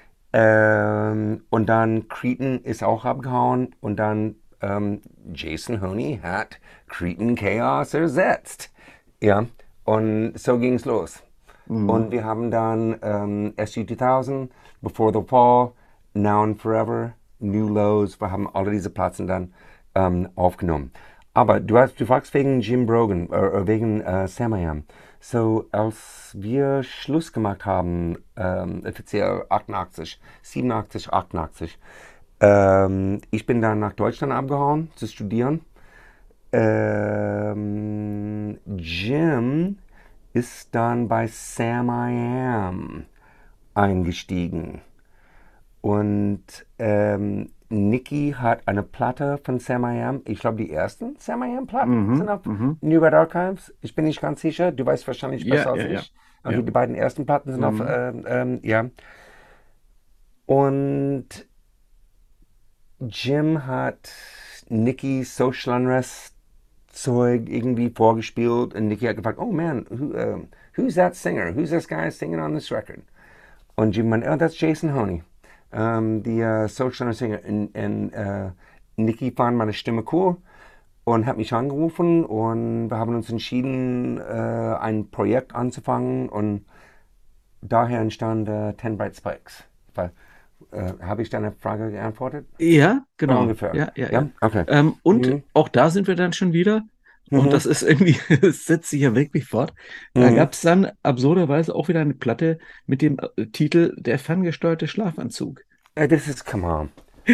Ähm, und dann Cretan ist auch abgehauen und dann ähm, Jason Honey hat Cretan Chaos ersetzt. Ja, und so ging es los. Mhm. Und wir haben dann ähm, S U zweitausend, Before the Fall, Now and Forever, New Lows, wir haben alle diese Platten dann ähm, aufgenommen. Aber du, hast, du fragst wegen Jim Brogan, äh, wegen äh, Sam I Am. So, als wir Schluss gemacht haben, ähm, offiziell achtundachtzig, siebenundachtzig, achtundachtzig, ähm, ich bin dann nach Deutschland abgehauen zu studieren. Ähm, Jim ist dann bei Sam I Am eingestiegen. Und ähm, Nicky hat eine Platte von Sam I Am. Ich glaube, die ersten Sam I Am Platten Mhm, sind auf mhm. New Red Archives. Ich bin nicht ganz sicher. Du weißt wahrscheinlich Ja, besser als ja, ja. ich. Okay, Ja. die beiden ersten Platten sind auf, Mhm. ähm, ähm, ja. Und Jim hat Nicky Social Unrest Zeug irgendwie vorgespielt und Nicky hat gefragt, oh man, who, um, who's that singer? Who's this guy singing on this record? Und Jim meinte, oh, that's Jason Honey, um, die uh, Social Unrest Singer. Und, und uh, Nicky fand meine Stimme cool und hat mich angerufen und wir haben uns entschieden, uh, ein Projekt anzufangen und daher entstand uh, Ten Bright Spikes. Weil, uh, habe ich deine Frage geantwortet? Ja, So genau. ungefähr. Ja, ja, ja. Ja? Okay. Ähm, und Mhm. auch da sind wir dann schon wieder. Und Mhm. das ist irgendwie, es setzt sich ja wirklich fort. Da Mhm. gab es dann absurderweise auch wieder eine Platte mit dem äh, Titel Der ferngesteuerte Schlafanzug. Uh, this is, come on.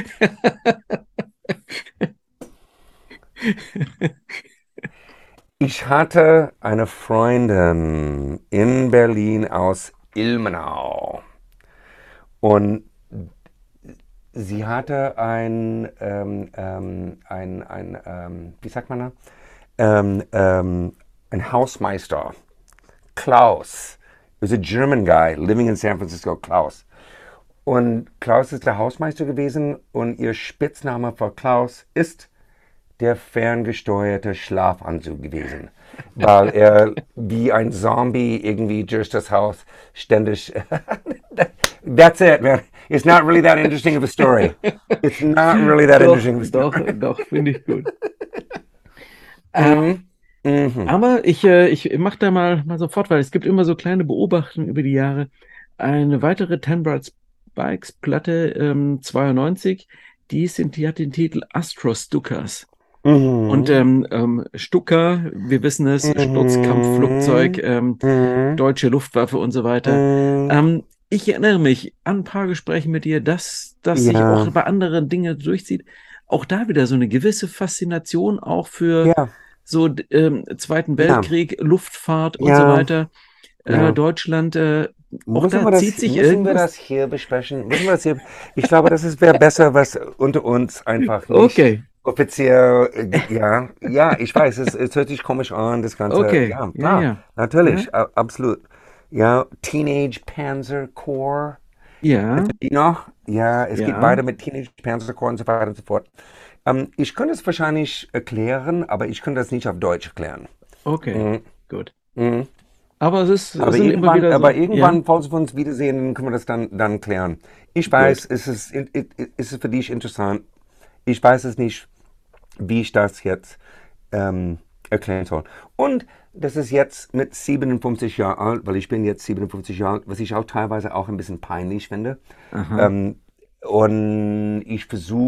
Ich hatte eine Freundin in Berlin aus Ilmenau und sie hatte ein, ähm, ähm, ein, ein ähm, wie sagt man da? Ähm, ähm, ein Hausmeister, Klaus. He was a German guy living in San Francisco, Klaus. Und Klaus ist der Hausmeister gewesen und ihr Spitzname für Klaus ist der ferngesteuerte Schlafanzug gewesen, weil er wie ein Zombie irgendwie durch das Haus ständig. That's it, man. It's not really that interesting of a story. It's not really that Doch, interesting of a doch, story. doch, finde ich gut. Ähm, Mhm. Mhm. aber ich, äh, ich mache da mal, mal sofort, weil es gibt immer so kleine Beobachtungen über die Jahre. Eine weitere Ten Bright Spikes Platte ähm, zweiundneunzig, die, sind, die hat den Titel Astro Stukas. Und Mhm. ähm, ähm, Stuka, wir wissen es, Sturzkampfflugzeug, Mhm. ähm, Mhm. deutsche Luftwaffe und so weiter. Mhm. Ähm, ich erinnere mich an ein paar Gespräche mit dir, dass das sich auch Ja, bei anderen Dingen durchzieht. Auch da wieder so eine gewisse Faszination auch für ja, so ähm, Zweiten ja, Weltkrieg, Luftfahrt und so ja, weiter. Äh, ja. Deutschland, äh, auch Müssen wir da zieht das, sich müssen wir irgendwas. das hier besprechen? Müssen wir das hier? Ich glaube, das ist wäre besser, was unter uns einfach nicht Okay, offiziell. Äh, ja, ja, ich weiß, es, es hört sich komisch an, das Ganze. okay, Ja, ja, klar, ja, ja, natürlich, a- absolut. Ja, Teenage Panzer Corps. ja, Die noch? Ja, es geht ja, weiter mit Teenage Panzer Corps und so weiter und so fort. Ähm, ich könnte es wahrscheinlich erklären, aber ich könnte das nicht auf Deutsch erklären. okay, Mhm. gut. Mhm. Aber es ist, es Aber sind immer irgendwann, wieder aber so, ja, irgendwann, falls wir uns wiedersehen, dann können wir das dann, dann klären. Ich weiß, gut. es ist, es ist für dich interessant. Ich weiß es nicht, wie ich das jetzt ähm, erklären soll. Und das ist jetzt mit siebenundfünfzig Jahren alt, weil ich bin jetzt siebenundfünfzig Jahre alt, was ich auch teilweise auch ein bisschen peinlich finde. Aha, Ähm, und ich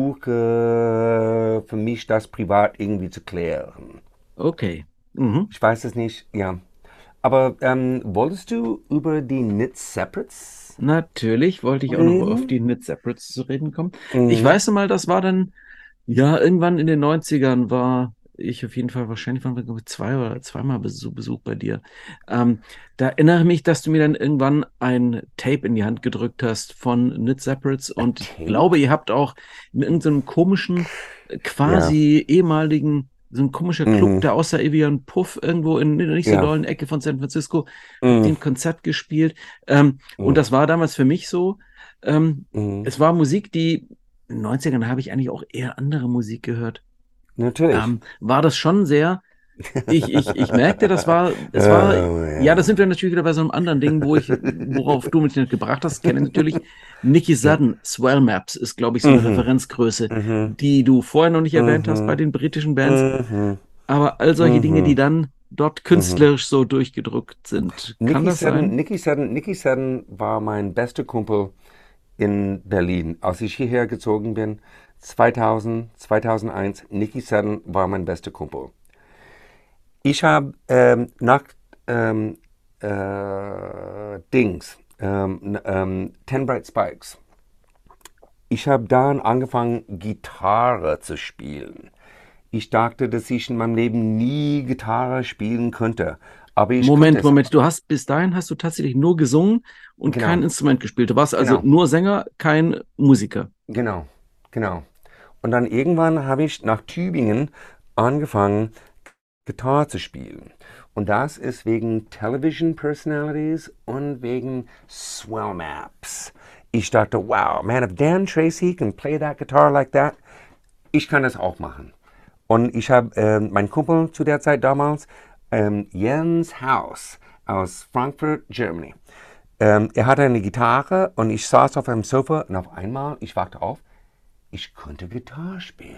versuche für mich das privat irgendwie zu klären. okay. Mhm. Ich weiß es nicht, ja. Aber ähm, wolltest du über die Knit Separates Natürlich wollte ich auch noch auf reden? die Knit Separates zu reden kommen. Ich Mhm. weiß noch mal, das war dann, ja, irgendwann in den Neunzigern war ich auf jeden Fall, wahrscheinlich waren wir, glaube ich, zwei oder zweimal Besuch, Besuch bei dir. Ähm, da erinnere ich mich, dass du mir dann irgendwann ein Tape in die Hand gedrückt hast von Knit Separates A und ich glaube, tape? ihr habt auch in irgendeinem komischen, äh, Ja. quasi ehemaligen, so ein komischer Club, Mhm. der aussah wie ein Puff irgendwo in einer nicht so Ja. dollen Ecke von San Francisco, habt ihr Mhm. ein Konzert gespielt. Ähm, und Mhm. das war damals für mich so, ähm, Mhm. es war Musik, die in den neunzigern habe ich eigentlich auch eher andere Musik gehört. Natürlich. Ähm, war das schon sehr, ich, ich, ich merkte, das war, es war, Oh, ja, da ja. sind wir natürlich wieder bei so einem anderen Ding, wo ich, worauf du mich nicht gebracht hast, kenne natürlich Nicky Ja. Sudden, Swell Maps ist, glaube ich, so eine Mhm. Referenzgröße, Mhm. die du vorher noch nicht erwähnt hast bei Mhm. den britischen Bands, Mhm. aber all solche Dinge, die Mhm. dann dort Mhm. künstlerisch so durchgedrückt sind. Kann Nicky das Sudden, sein? Nicky Sudden, Nicky Sudden war mein bester Kumpel in Berlin. Als ich hierher gezogen bin, zweitausend, zweitausendeins, Nicky Sudden war mein bester Kumpel. Ich habe ähm, nach, ähm, äh, Dings, ähm, ähm, Ten Bright Spikes. Ich habe dann angefangen, Gitarre zu spielen. Ich dachte, dass ich in meinem Leben nie Gitarre spielen könnte. Aber ich konnte Moment, es. Moment, du hast bis dahin hast du tatsächlich nur gesungen und Genau, kein Instrument gespielt. Du warst also genau, nur Sänger, kein Musiker. genau, genau. Und dann irgendwann habe ich nach Tübingen angefangen, Gitarre zu spielen. Und das ist wegen Television Personalities und wegen Swell Maps. Ich dachte, wow, man, if Dan Tracy can play that guitar like that, ich kann das auch machen. Und ich habe äh, mein Kumpel zu der Zeit damals, ähm, Jens Haus aus Frankfurt, Germany. Ähm, er hatte eine Gitarre und ich saß auf einem Sofa und auf einmal, ich wachte auf, ich konnte Gitarre spielen.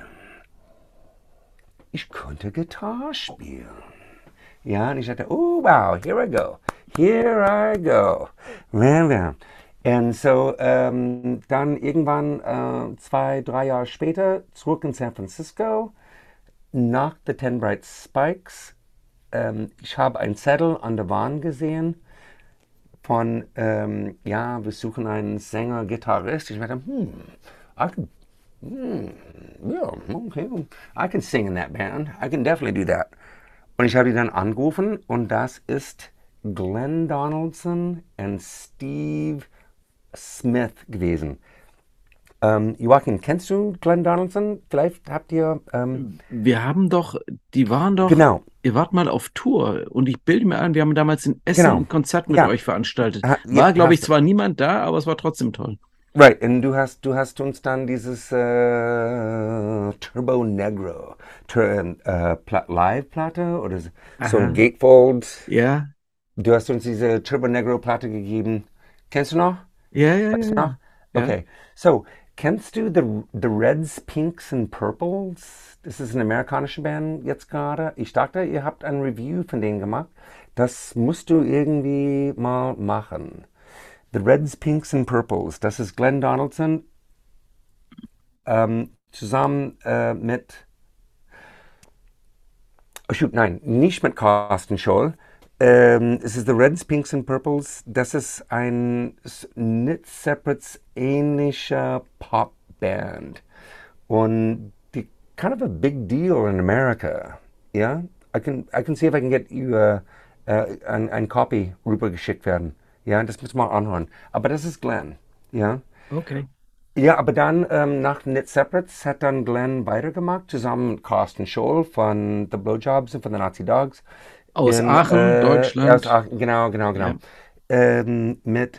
Ich konnte Gitarre spielen. Ja, und ich dachte, oh wow, here I go, here I go. Bam, bam. Und so ähm, dann irgendwann äh, zwei, drei Jahre später zurück in San Francisco nach The Ten Bright Spikes. Ähm, ich habe einen Zettel an der Wand gesehen von, ähm, ja, wir suchen einen Sänger, Gitarrist. Ich dachte, hm, I can, hmm, yeah, okay, I can sing in that band. I can definitely do that. Und ich habe die dann angerufen und das ist Glenn Donaldson und Steve Smith gewesen. Ähm, Joachim, kennst du Glenn Donaldson? Vielleicht habt ihr... Ähm, Wir haben doch, die waren doch, genau, ihr wart mal auf Tour und ich bilde mir ein, wir haben damals in Essen genau. ein Konzert mit Ja, euch veranstaltet. ha, ja War, glaube ich, hast du. zwar niemand da, aber es war trotzdem toll. Right, und du hast, du hast uns dann dieses äh, Turbo Negro Tur äh, Pla Live-Platte oder so so ein Aha, Gatefold. ja, Du hast uns diese Turbo Negro Platte gegeben. Kennst du noch? ja, ja, ja, Weißt du noch? ja. Ja. Okay, so, kennst du The, The Reds, Pinks and Purples? Das ist eine amerikanische Band jetzt gerade. Ich dachte, ihr habt ein Review von denen gemacht. Das musst du irgendwie mal machen. The Reds, Pinks and Purples. Das ist Glenn Donaldson ähm, zusammen äh, mit, oh shoot, nein, nicht mit Carsten Scholl. Ähm, es ist The Reds, Pinks and Purples. Das ist ein Knit Separates ähnlicher Popband. Und die kind of a big deal in America. Yeah? I can, I can see if I can get you uh, uh, ein, ein Copy rübergeschickt werden. Ja, das müssen wir anhören. Aber das ist Glenn. Ja. Okay. Ja, aber dann ähm, nach Knit Separates hat dann Glenn weitergemacht, zusammen mit Carsten Scholl von The Blowjobs und von The Nazi Dogs. Aus In, Aachen, äh, ja, aus Deutschland. Aachen, genau, genau, genau. Ja. Ähm, mit,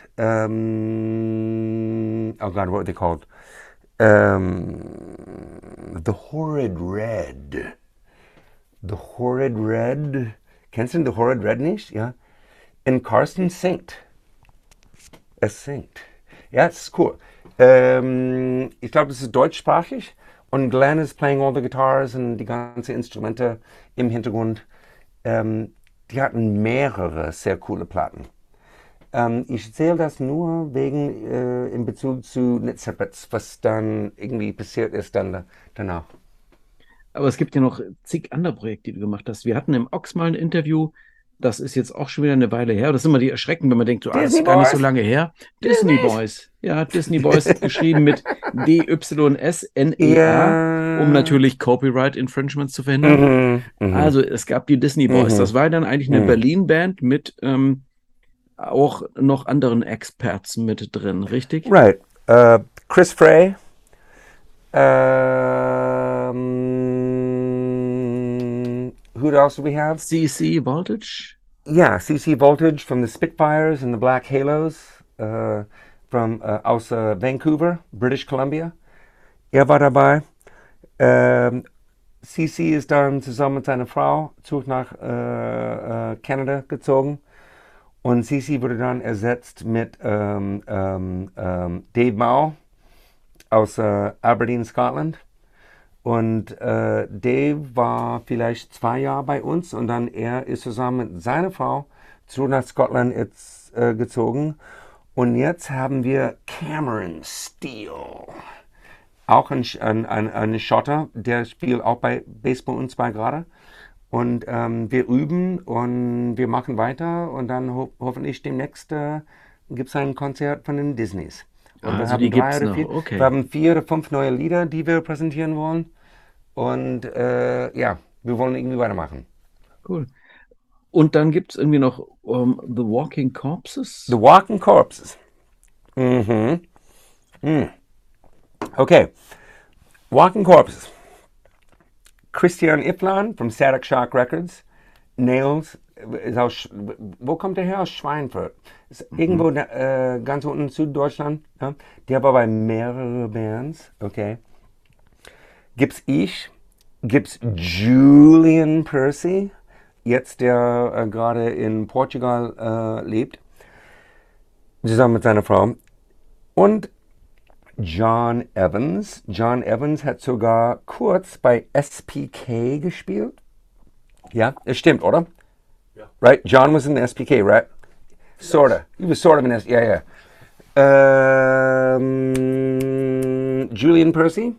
ähm, oh God, what were they called? Ähm, The Horrid Red. The Horrid Red. Kennst du den The Horrid Red nicht? Ja. Und Carsten singt. Es singt. Ja, es ist cool. Ähm, ich glaube, es ist deutschsprachig und Glenn is playing all the guitars und die ganzen Instrumente im Hintergrund. Ähm, die hatten mehrere sehr coole Platten. Ähm, ich erzähle das nur wegen, äh, in Bezug zu Knit Separates, was dann irgendwie passiert ist dann danach. Aber es gibt ja noch zig andere Projekte, die du gemacht hast. Wir hatten im Ox mal ein Interview, das ist jetzt auch schon wieder eine Weile her. Das ist immer die Erschrecken, wenn man denkt, so, ah, das Disney ist gar nicht so Boys? lange her. Disney Disney? Boys. Ja, Disney Boys geschrieben mit D Y S N E A, um Ja. natürlich Copyright Infringements zu verhindern. Mhm, mhm, Also es gab die Disney Boys. mhm, Das war dann eigentlich eine mhm. Berlin-Band mit ähm, auch noch anderen Experts mit drin, richtig? Right. Uh, Chris Frey. Um, who else do we have? C C Voltage. Yeah, C C Voltage from the Spitfires and the Black Halos uh, from uh, aus uh, Vancouver, British Columbia. Er war dabei. Ähm, C C ist dann zusammen mit seiner Frau zurück nach äh, äh, Kanada gezogen. Und C C wurde dann ersetzt mit ähm, ähm, ähm, Dave Mao aus äh, Aberdeen, Scotland. Und äh, Dave war vielleicht zwei Jahre bei uns und dann er ist zusammen mit seiner Frau zurück nach Scotland jetzt, äh, gezogen. Und jetzt haben wir Cameron Steele, auch ein, ein, ein, ein Schotter, der spielt auch bei Bass bei uns bei gerade. Und ähm, wir üben und wir machen weiter und dann ho hoffentlich demnächst äh, gibt es ein Konzert von den Disneys. Und wir Also die haben drei gibt's oder noch, vier, wir okay, haben vier oder fünf neue Lieder, die wir präsentieren wollen. Und äh, ja, wir wollen irgendwie weitermachen. cool. Und dann gibt es irgendwie noch um, The Walking The Corpses. Walking Corpses. Mhm. Mm. Okay, Walking Corpses. Christian Ifflan from Static Shock Records. Nails ist aus, wo kommt der her? Aus Schweinfurt. Ist Mhm. irgendwo äh, ganz unten in Süddeutschland. Ja? Der war bei mehreren Bands. Okay. Gibt's ich, gibt's Julian Percy, jetzt der äh, gerade in Portugal äh, lebt, zusammen mit seiner Frau. Und John Evans. John Evans hat sogar kurz bei S P K gespielt. Ja, das stimmt, oder? Ja. Right? John was in S P K, right? Sorta. He was sort of in S P K. Yeah, yeah. Um, Julian Percy.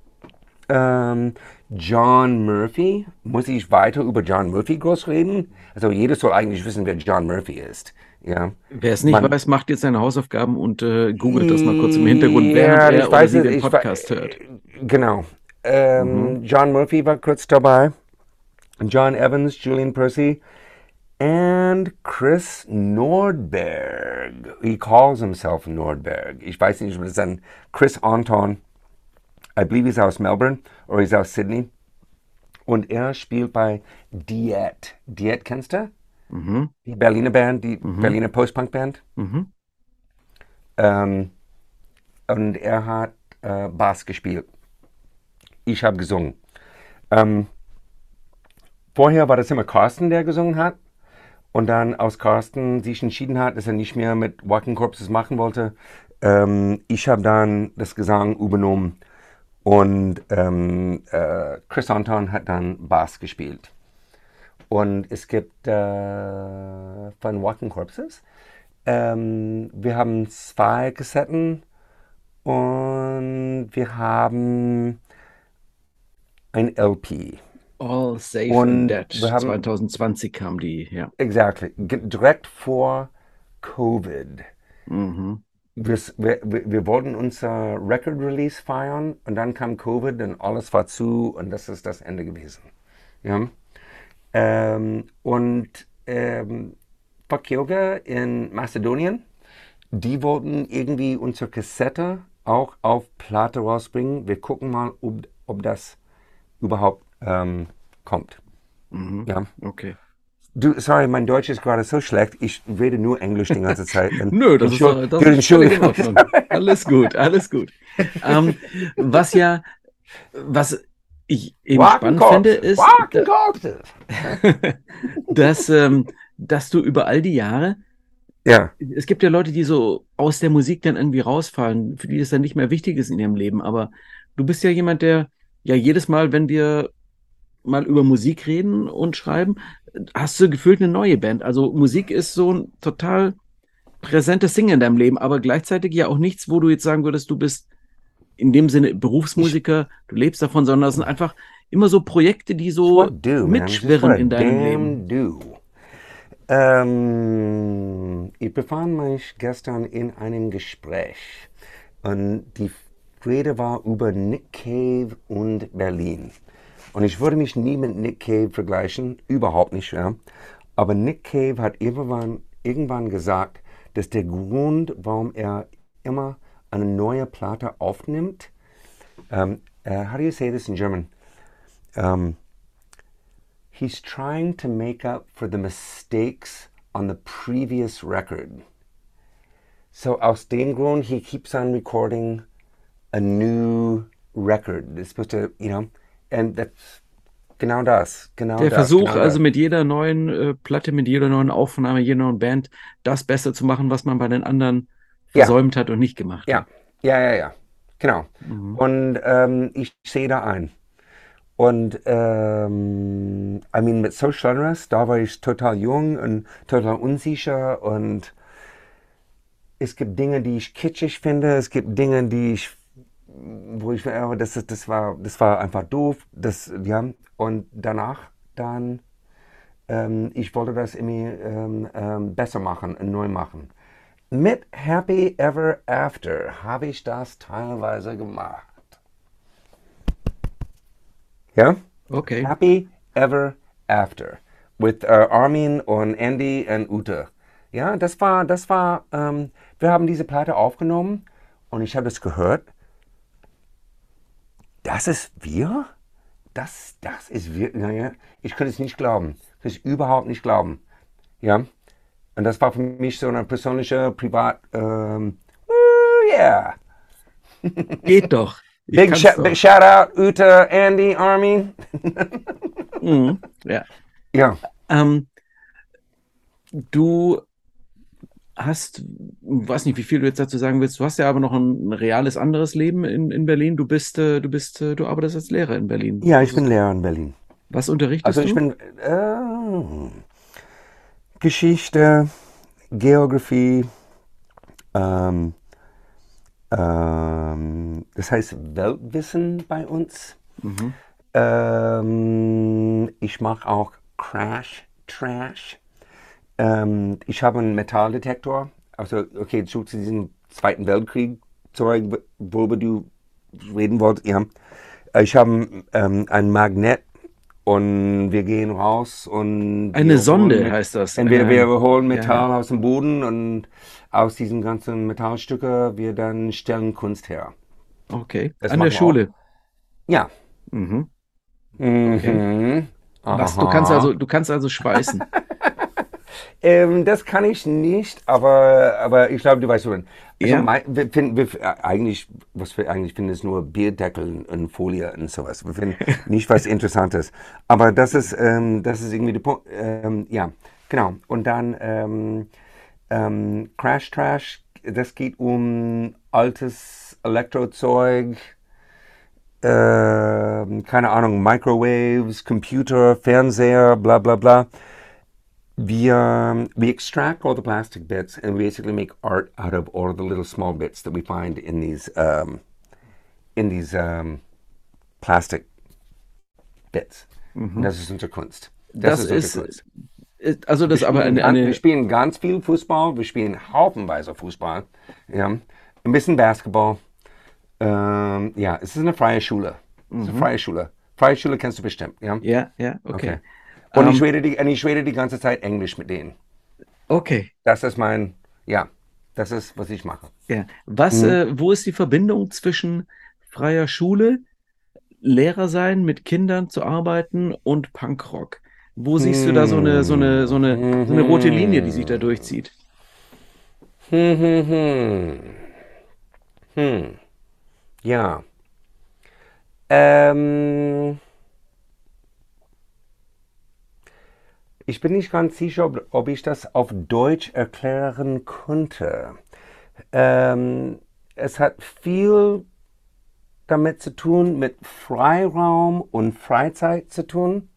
Um, John Murphy. Muss ich weiter über John Murphy groß reden? Also jeder soll eigentlich wissen, wer John Murphy ist. Ja. Wer es nicht Man, weiß, macht jetzt seine Hausaufgaben und äh, googelt das mal kurz im Hintergrund, während ja, ich er oder weiß sie es. den Ich, wei- Podcast hört. genau. Mhm. Ähm, John Murphy war kurz dabei. John Evans, Julian Percy, and Chris Nordberg. He calls himself Nordberg. Ich weiß nicht, ob das ein Chris Anton. I believe he's aus Melbourne oder he's aus Sydney. Und er spielt bei Diet. Diet kennst du? Mhm. Die Berliner Band, die Mhm. Berliner Post-Punk-Band. Mhm. Ähm, und er hat äh, Bass gespielt. Ich habe gesungen. Ähm, vorher war das immer Carsten, der gesungen hat. Und dann aus Carsten sich entschieden hat, dass er nicht mehr mit Walking Corpses machen wollte. Ähm, ich habe dann das Gesang übernommen. Und ähm, äh, Chris Anton hat dann Bass gespielt. Und es gibt äh, von Walking Corpses, ähm, wir haben zwei Kassetten und wir haben ein L P. All Safe and Und Dead. wir haben, zwanzig zwanzig kam die, ja. exactly, ge- direkt vor Covid. Mhm. Wir, wir, wir wir wollten unser Record Release feiern und dann kam Covid und alles war zu und das ist das Ende gewesen. Ja? Ähm, und ähm, Fuck Yoga in Mazedonien, die wollten irgendwie unsere Kassette auch auf Platte rausbringen. Wir gucken mal, ob, ob das überhaupt ähm, kommt. Mhm. Ja. Okay. Du, sorry, mein Deutsch ist gerade so schlecht. Ich rede nur Englisch die ganze Zeit. Und Nö, das ist, Entschuld- doch- das du, ist völlig in Entschuldigung. Ordnung. Alles gut, alles gut. Ähm, was ja, was ich eben Walking spannend finde, Corpses, ist, Walking da, Corpses. dass, ähm, dass du über all die Jahre, Ja, es gibt ja Leute, die so aus der Musik dann irgendwie rausfallen, für die das dann nicht mehr wichtig ist in ihrem Leben. Aber du bist ja jemand, der ja jedes Mal, wenn wir mal über Musik reden und schreiben, hast du gefühlt eine neue Band. Also Musik ist so ein total präsentes Ding in deinem Leben, aber gleichzeitig ja auch nichts, wo du jetzt sagen würdest, du bist in dem Sinne ich, Berufsmusiker, du lebst davon, sondern es sind einfach immer so Projekte, die it's what so I do, man. It's just mitschwirren what I in deinem Leben. damn do. Ähm, ich befand mich gestern in einem Gespräch und die Rede war über Nick Cave und Berlin. Und ich würde mich nie mit Nick Cave vergleichen, überhaupt nicht. Ja. Aber Nick Cave hat irgendwann, irgendwann gesagt, dass der Grund, warum er immer eine neue Platte aufnimmt, um, uh, how do you say this in German? Um, he's trying to make up for the mistakes on the previous record. So aus dem Grund, he keeps on recording a new record. It's supposed to, you know, and that's genau das, genau Der das, Versuch genau also das. mit jeder neuen äh, Platte, mit jeder neuen Aufnahme, jeder neuen Band, das Beste zu machen, was man bei den anderen Ja, versäumt hat und nicht gemacht ja, hat. ja, ja, ja, genau. Mhm. Und ähm, ich sehe da ein. Und ähm, I mean, mit Social Unrest, da war ich total jung und total unsicher und es gibt Dinge, die ich kitschig finde, es gibt Dinge, die ich, wo ich, aber das, ist- das war, das war einfach doof, das, ja, und danach dann ähm, ich wollte das irgendwie ähm, ähm, besser machen, neu machen. Mit Happy Ever After habe ich das teilweise gemacht. Ja? Okay. Happy Ever After. With uh, Armin und Andy und Ute. Ja, das war, das war, ähm, wir haben diese Platte aufgenommen und ich habe das gehört. Das ist wir? Das, das ist wir? Naja, ich könnte es nicht glauben. Ich könnte es überhaupt nicht glauben. Ja. Und das war für mich so eine persönliche, privat, ähm, uh, yeah. Geht doch. Ich Big, kann's sh doch. big shout out, Ute, Andy, Armin. Mhm. Ja. Ja. Ähm, du hast, weiß nicht, wie viel du jetzt dazu sagen willst. Du hast ja aber noch ein, ein reales anderes Leben in, in Berlin. Du bist, äh, du bist, äh, du arbeitest als Lehrer in Berlin. Ja, Was ich bin ist, Lehrer in Berlin. was Also unterrichtest ich du? bin äh, Geschichte, Geografie, ähm, ähm, das heißt Weltwissen bei uns. Mhm. Ähm, ich mache auch Crash Trash. Ähm, ich habe einen Metalldetektor. Also, okay, zu diesem Zweiten Weltkrieg Zeug, worüber du reden wolltest. Ja. Ich habe ähm, ein Magnet und wir gehen raus und Eine wir holen Sonde mit, heißt das. entweder Eine, wir ein, holen ja, ja. Metall aus dem Boden und aus diesen ganzen Metallstücke wir dann stellen Kunst her. Okay. Das An der machen wir auch. Schule. Ja. Mhm. Okay. Mhm. Was, du kannst Aha. also, du kannst also schweißen. Ähm, das kann ich nicht, aber, aber ich glaube, du weißt schon. Also Ja? mein, wir finden, wir, eigentlich, was wir eigentlich finden, ist nur Bierdeckel und Folie und sowas. Wir finden nicht was Interessantes. Aber das ist, ähm, das ist irgendwie der Punkt. Ähm, ja, genau. Und dann ähm, ähm, Crash Trash, das geht um altes Elektrozeug, ähm, keine Ahnung, Microwaves, Computer, Fernseher, bla bla bla. We, um, we extract all the plastic bits and basically make art out of all the little small bits that we find in these um, in these um, plastic bits. Und Mhm. das ist unsere Kunst. Das Das ist unsere ist, Kunst. ist, also Wir das ist aber spielen, eine, ganz, wir eine, spielen ganz viel Fußball, wir spielen haufenweise Fußball, ja, ein bisschen Basketball. Ähm, ja, es ist eine freie Schule. Es ist eine mhm. freie Schule. Freie Schule kennst du bestimmt, ja? Ja, ja, Okay. okay. Und ich Ähm, rede die, und ich rede die ganze Zeit Englisch mit denen. okay. Das ist mein, ja, das ist, was ich mache. Ja. Was, Mhm. äh, wo ist die Verbindung zwischen freier Schule, Lehrer sein, mit Kindern zu arbeiten und Punkrock? Wo siehst du da so eine, so eine, so Hm. eine, so eine rote Linie, die sich da Hm. durchzieht? Hm, hm, hm. Hm. Ja. Ähm, ich bin nicht ganz sicher, ob, ob ich das auf Deutsch erklären könnte. Ähm, es hat viel damit zu tun, mit Freiraum und Freizeit zu tun.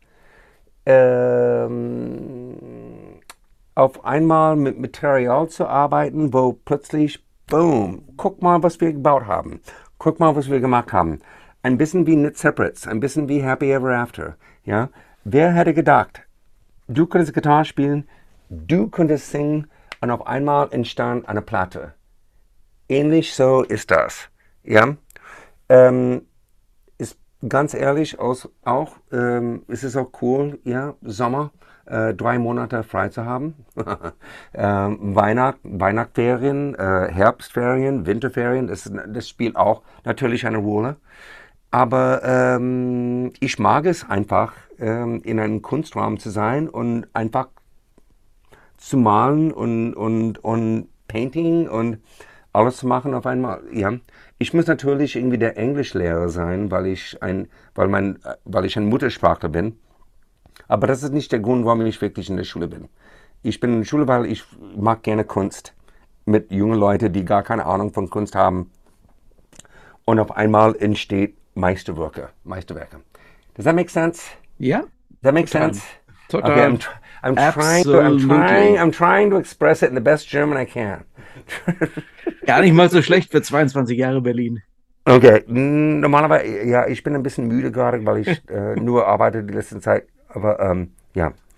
Ähm, auf einmal mit Material zu arbeiten, wo plötzlich, boom, guck mal, was wir gebaut haben. Guck mal, was wir gemacht haben. Ein bisschen wie Knit Separates, ein bisschen wie Happy Ever After. Ja? Wer hätte gedacht, du könntest Gitarre spielen, du könntest singen und auf einmal entstand eine Platte. Ähnlich so ist das. Ja? Ähm, ist ganz ehrlich aus, auch, ähm, ist es auch cool, ja, Sommer, äh, drei Monate frei zu haben. ähm, Weihnacht, Weihnachtsferien, äh, Herbstferien, Winterferien, das, das spielt auch natürlich eine Rolle. Aber ähm, ich mag es einfach, ähm, in einem Kunstraum zu sein und einfach zu malen und, und, und Painting und alles zu machen auf einmal. Ja, ich muss natürlich irgendwie der Englischlehrer sein, weil ich ein, weil mein, weil ich ein Muttersprachler bin. Aber das ist nicht der Grund, warum ich wirklich in der Schule bin. Ich bin in der Schule, weil ich mag gerne Kunst mit jungen Leuten, die gar keine Ahnung von Kunst haben. Und auf einmal entsteht Meisterwerke, Meisterwerke. Does that make sense? Ja, Does that make total. sense? Okay, I'm Total. tr I'm trying to I'm trying Absolutely. I'm trying to express it in the best German I can. Gar nicht mal so schlecht für zweiundzwanzig Jahre Berlin. Okay, mm, normalerweise, ja, ich bin ein bisschen müde gerade, weil ich äh, nur arbeite die letzte Zeit. Aber ähm, ja.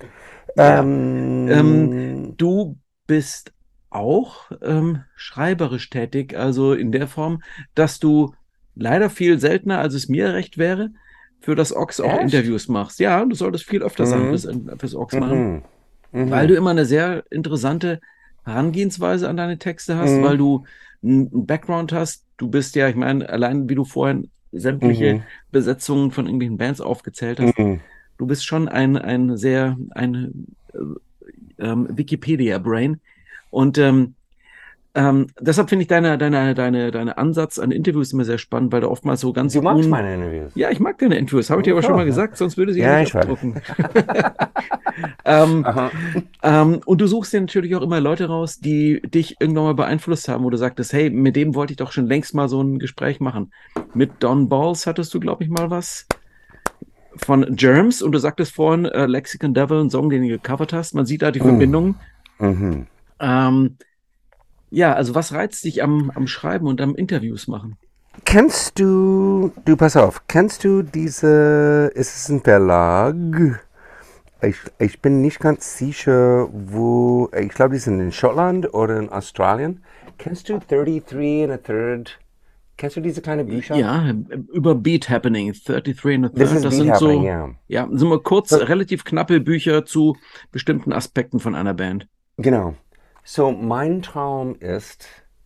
Ja. Ähm, du bist auch ähm, schreiberisch tätig, also in der Form, dass du leider viel seltener, als es mir recht wäre, für das Ochs auch Echt? Interviews machst. Ja, du solltest viel öfter Sachen Mhm. fürs, fürs Ochs machen, Mhm. weil du Mhm. immer eine sehr interessante Herangehensweise an deine Texte hast, weil Mhm. du einen Background hast. Du bist ja, ich meine, allein wie du vorhin sämtliche Mhm. Besetzungen von irgendwelchen Bands aufgezählt hast, Mhm. du bist schon ein, ein sehr, ein äh, ähm, Wikipedia-Brain. Und ähm, ähm, deshalb finde ich deine, deine, deine, deine Ansatz an Interviews immer sehr spannend, weil du oftmals so ganz Du magst un... meine Interviews. Ja, ich mag deine Interviews, habe ich dir Oh, aber schon mal cool. gesagt, sonst würde sie ja Ja, nicht ich weiß. abdrucken. ähm, Aha. ähm, und du suchst dir natürlich auch immer Leute raus, die dich irgendwann mal beeinflusst haben, wo du sagtest, hey, mit dem wollte ich doch schon längst mal so ein Gespräch machen. Mit Don Balls hattest du, glaube ich, mal was von Germs und du sagtest vorhin äh, Lexicon Devil, ein Song, den du gecovert hast. Man sieht da die Mhm. Verbindung. Mhm. Ähm, ja, also was reizt dich am, am Schreiben und am Interviews machen? Kennst du, du pass auf, kennst du diese, ist es ein Verlag? Ich, ich bin nicht ganz sicher, wo, ich glaube, die sind in Schottland oder in Australien. Kennst du dreiunddreißig and a Third? Kennst du diese kleinen Bücher? Ja, über Beat Happening, dreiunddreißig and a This Third, is das Beat sind Happening, so, ja. ja, sind wir kurz, So, relativ knappe Bücher zu bestimmten Aspekten von einer Band. genau. So, mein Traum ist,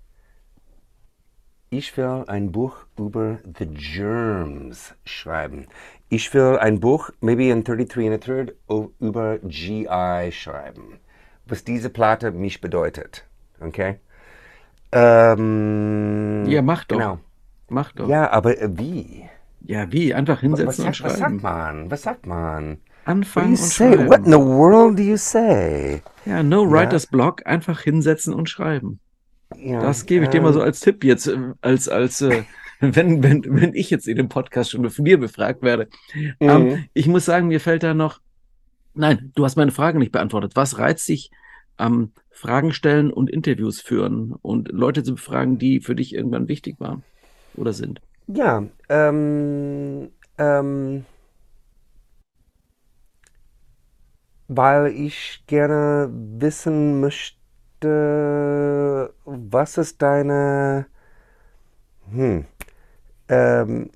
ich will ein Buch über The Germs schreiben. Ich will ein Buch, maybe in dreiunddreißig and a Third, o- über G I schreiben. Was diese Platte mich bedeutet. Okay? Ja, Ähm, mach doch. genau. Mach doch. Ja, aber äh, wie? Ja, wie? Einfach Wa- Was hinsetzen und sagt, was sagt schreiben. man? Was sagt man? What do you Anfangen und say? What in schreiben. the world do you say? Ja, No Ja, Writer's Block, einfach hinsetzen und schreiben. ja, Das gebe ich dir mal so ähm, als Tipp jetzt, äh, als, als äh, wenn, wenn, wenn ich jetzt in dem Podcast schon von dir befragt werde. Ähm, mm. ich muss sagen, mir fällt da noch, nein, du hast meine Frage nicht beantwortet. Was reizt dich am Fragen stellen und Interviews führen und Leute zu befragen, die für dich irgendwann wichtig waren oder sind? Ja, ähm, ähm, weil ich gerne wissen möchte, was ist deine, hm, ähm,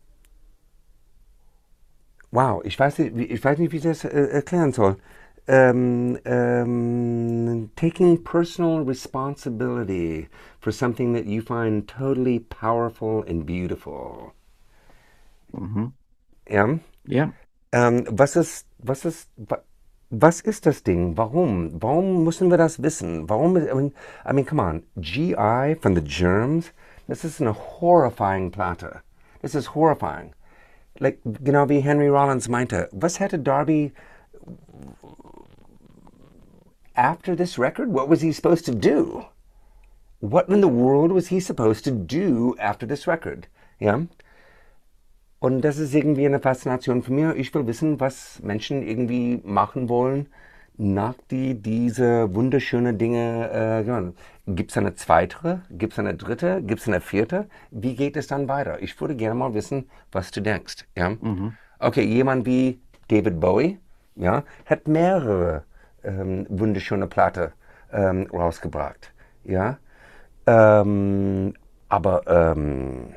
wow, ich weiß nicht, wie- ich weiß nicht, wie ich das äh, erklären soll. Ähm, ähm, taking personal responsibility for something that you find totally powerful and beautiful. Mhm. Ja? Ja, Ähm, was ist, was ist, wa- was ist das Ding? Warum? Warum müssen wir das wissen? Warum? I mean, I mean, come on. G I von The Germs, das ist eine horrifying Platte. Das ist horrifying. Like, genau wie Henry Rollins meinte, was hätte Darby after this record? What was he supposed to do? What in the world was he supposed to do after this record? Ja? Und das ist irgendwie eine Faszination von mir. Ich will wissen, was Menschen irgendwie machen wollen, nach die diese wunderschönen Dinge äh, hören. Gibt es eine zweite? Gibt es eine dritte? Gibt es eine vierte? Wie geht es dann weiter? Ich würde gerne mal wissen, was du denkst. Ja? mhm. Okay, jemand wie David Bowie, ja, hat mehrere ähm, wunderschöne Platte ähm, rausgebracht. Ja? Ähm, aber ähm,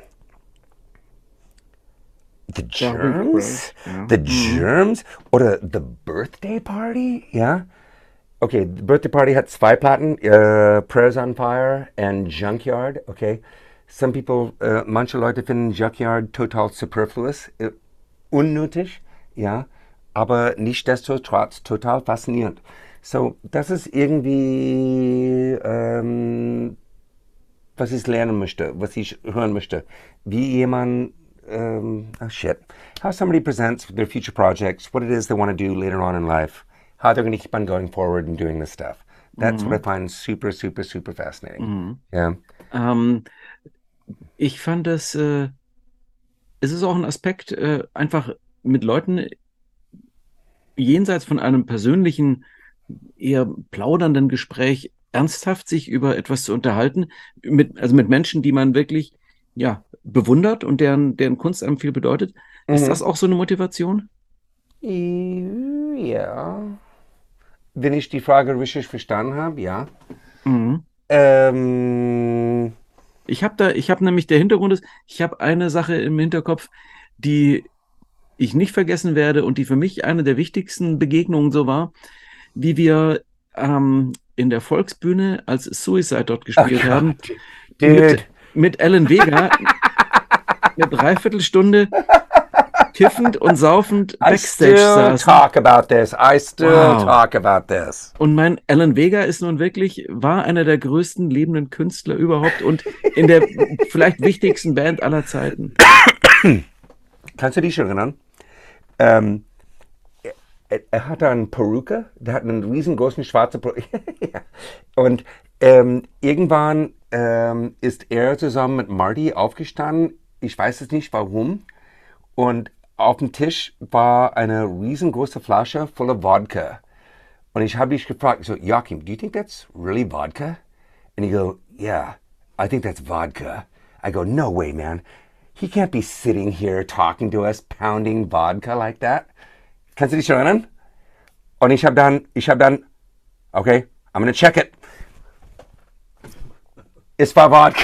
The Darby Germs? Gray. Ja. The Mhm. Germs? Oder The Birthday Party? Ja? Okay, The Birthday Party hat zwei Platten, äh, Prayers on Fire and Junkyard, okay? Some people, äh, manche Leute finden Junkyard total superfluous, äh, unnötig, ja? Aber nichtsdestotrotz total faszinierend. So, das ist irgendwie, ähm, was ich lernen möchte, was ich hören möchte. Wie jemand, um, oh shit, how somebody presents their future projects, what it is they want to do later on in life, how they're going to keep on going forward and doing this stuff. That's what I Mhm. find super, super, super fascinating. Mhm. Yeah. Ähm, ich fand es, äh, es ist auch ein Aspekt, äh, einfach mit Leuten jenseits von einem persönlichen, eher plaudernden Gespräch ernsthaft sich über etwas zu unterhalten, mit, also mit Menschen, die man wirklich, ja, bewundert und deren, deren Kunst einem viel bedeutet. Ist Mhm. das auch so eine Motivation? Yeah. wenn ich die Frage richtig verstanden habe, ja. Mhm. Ähm, Ich habe da, ich habe nämlich, der Hintergrund ist, ich habe eine Sache im Hinterkopf, die ich nicht vergessen werde und die für mich eine der wichtigsten Begegnungen so war, wie wir ähm, in der Volksbühne als Suicide dort oh gespielt haben, God, dude. mit, mit Alan Vega eine Dreiviertelstunde kiffend und saufend I Backstage still saßen. talk about this. I still Wow. talk about this. Und mein Alan Vega ist nun wirklich, war einer der größten lebenden Künstler überhaupt und in der vielleicht wichtigsten Band aller Zeiten. Kannst du dich schon erinnern? Ähm, er, er hatte eine Perücke, der hat einen riesengroßen schwarzen Perücke. Ja. Und ähm, irgendwann ähm, ist er zusammen mit Marty aufgestanden. Ich weiß es nicht warum. Und auf dem Tisch war eine riesengroße Flasche voller Vodka. Und ich habe dich gefragt, so, Joachim, do you think that's really vodka? And he go, yeah, I think that's vodka. I go, no way, man. He can't be sitting here talking to us, pounding vodka like that. Kannst du dich erinnern? Und ich habe dann, ich habe dann, okay, I'm gonna check it. Es war Vodka.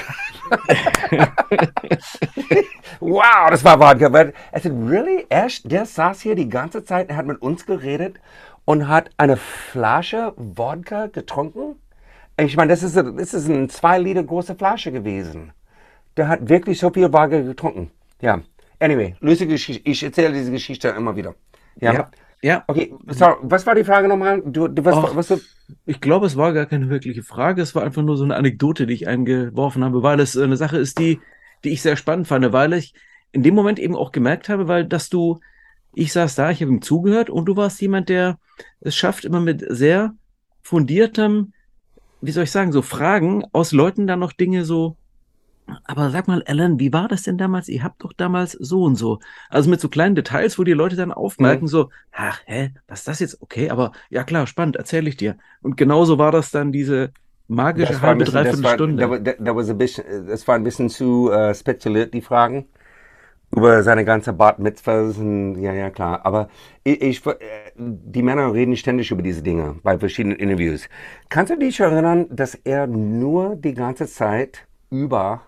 Wow, das war Vodka. But I said, really? Echt? Der saß hier die ganze Zeit und hat mit uns geredet und hat eine Flasche Vodka getrunken? Ich meine, das ist, das ist eine zwei Liter große Flasche gewesen. Der hat wirklich so viel Vodka getrunken. Ja. Anyway, lustige Geschichte. Ich erzähle diese Geschichte immer wieder. Ja. Ja, ja. Okay, sorry, was war die Frage nochmal? Du, du, was, Och, was du? ich glaube, es war gar keine wirkliche Frage. Es war einfach nur so eine Anekdote, die ich eingeworfen habe, weil es eine Sache ist, die, die ich sehr spannend fand, weil ich in dem Moment eben auch gemerkt habe, weil dass du, ich saß da, ich habe ihm zugehört und du warst jemand, der es schafft, immer mit sehr fundiertem, wie soll ich sagen, so Fragen aus Leuten dann noch Dinge so. Aber sag mal, Alan, wie war das denn damals? Ihr habt doch damals so und so. Also mit so kleinen Details, wo die Leute dann aufmerken, Mhm. so, ach, hä, was ist das jetzt? Okay, aber ja klar, spannend, erzähle ich dir. Und genauso war das dann diese magische Das war ein halbe, bisschen, das dreiviertel war, Stunde. da, da, was ein bisschen, das war ein bisschen zu äh, spekuliert, die Fragen. Über seine ganze Bat Mitzvahs und, ja, ja, klar. Aber ich, ich, äh, die Männer reden ständig über diese Dinge bei verschiedenen Interviews. Kannst du dich erinnern, dass er nur die ganze Zeit über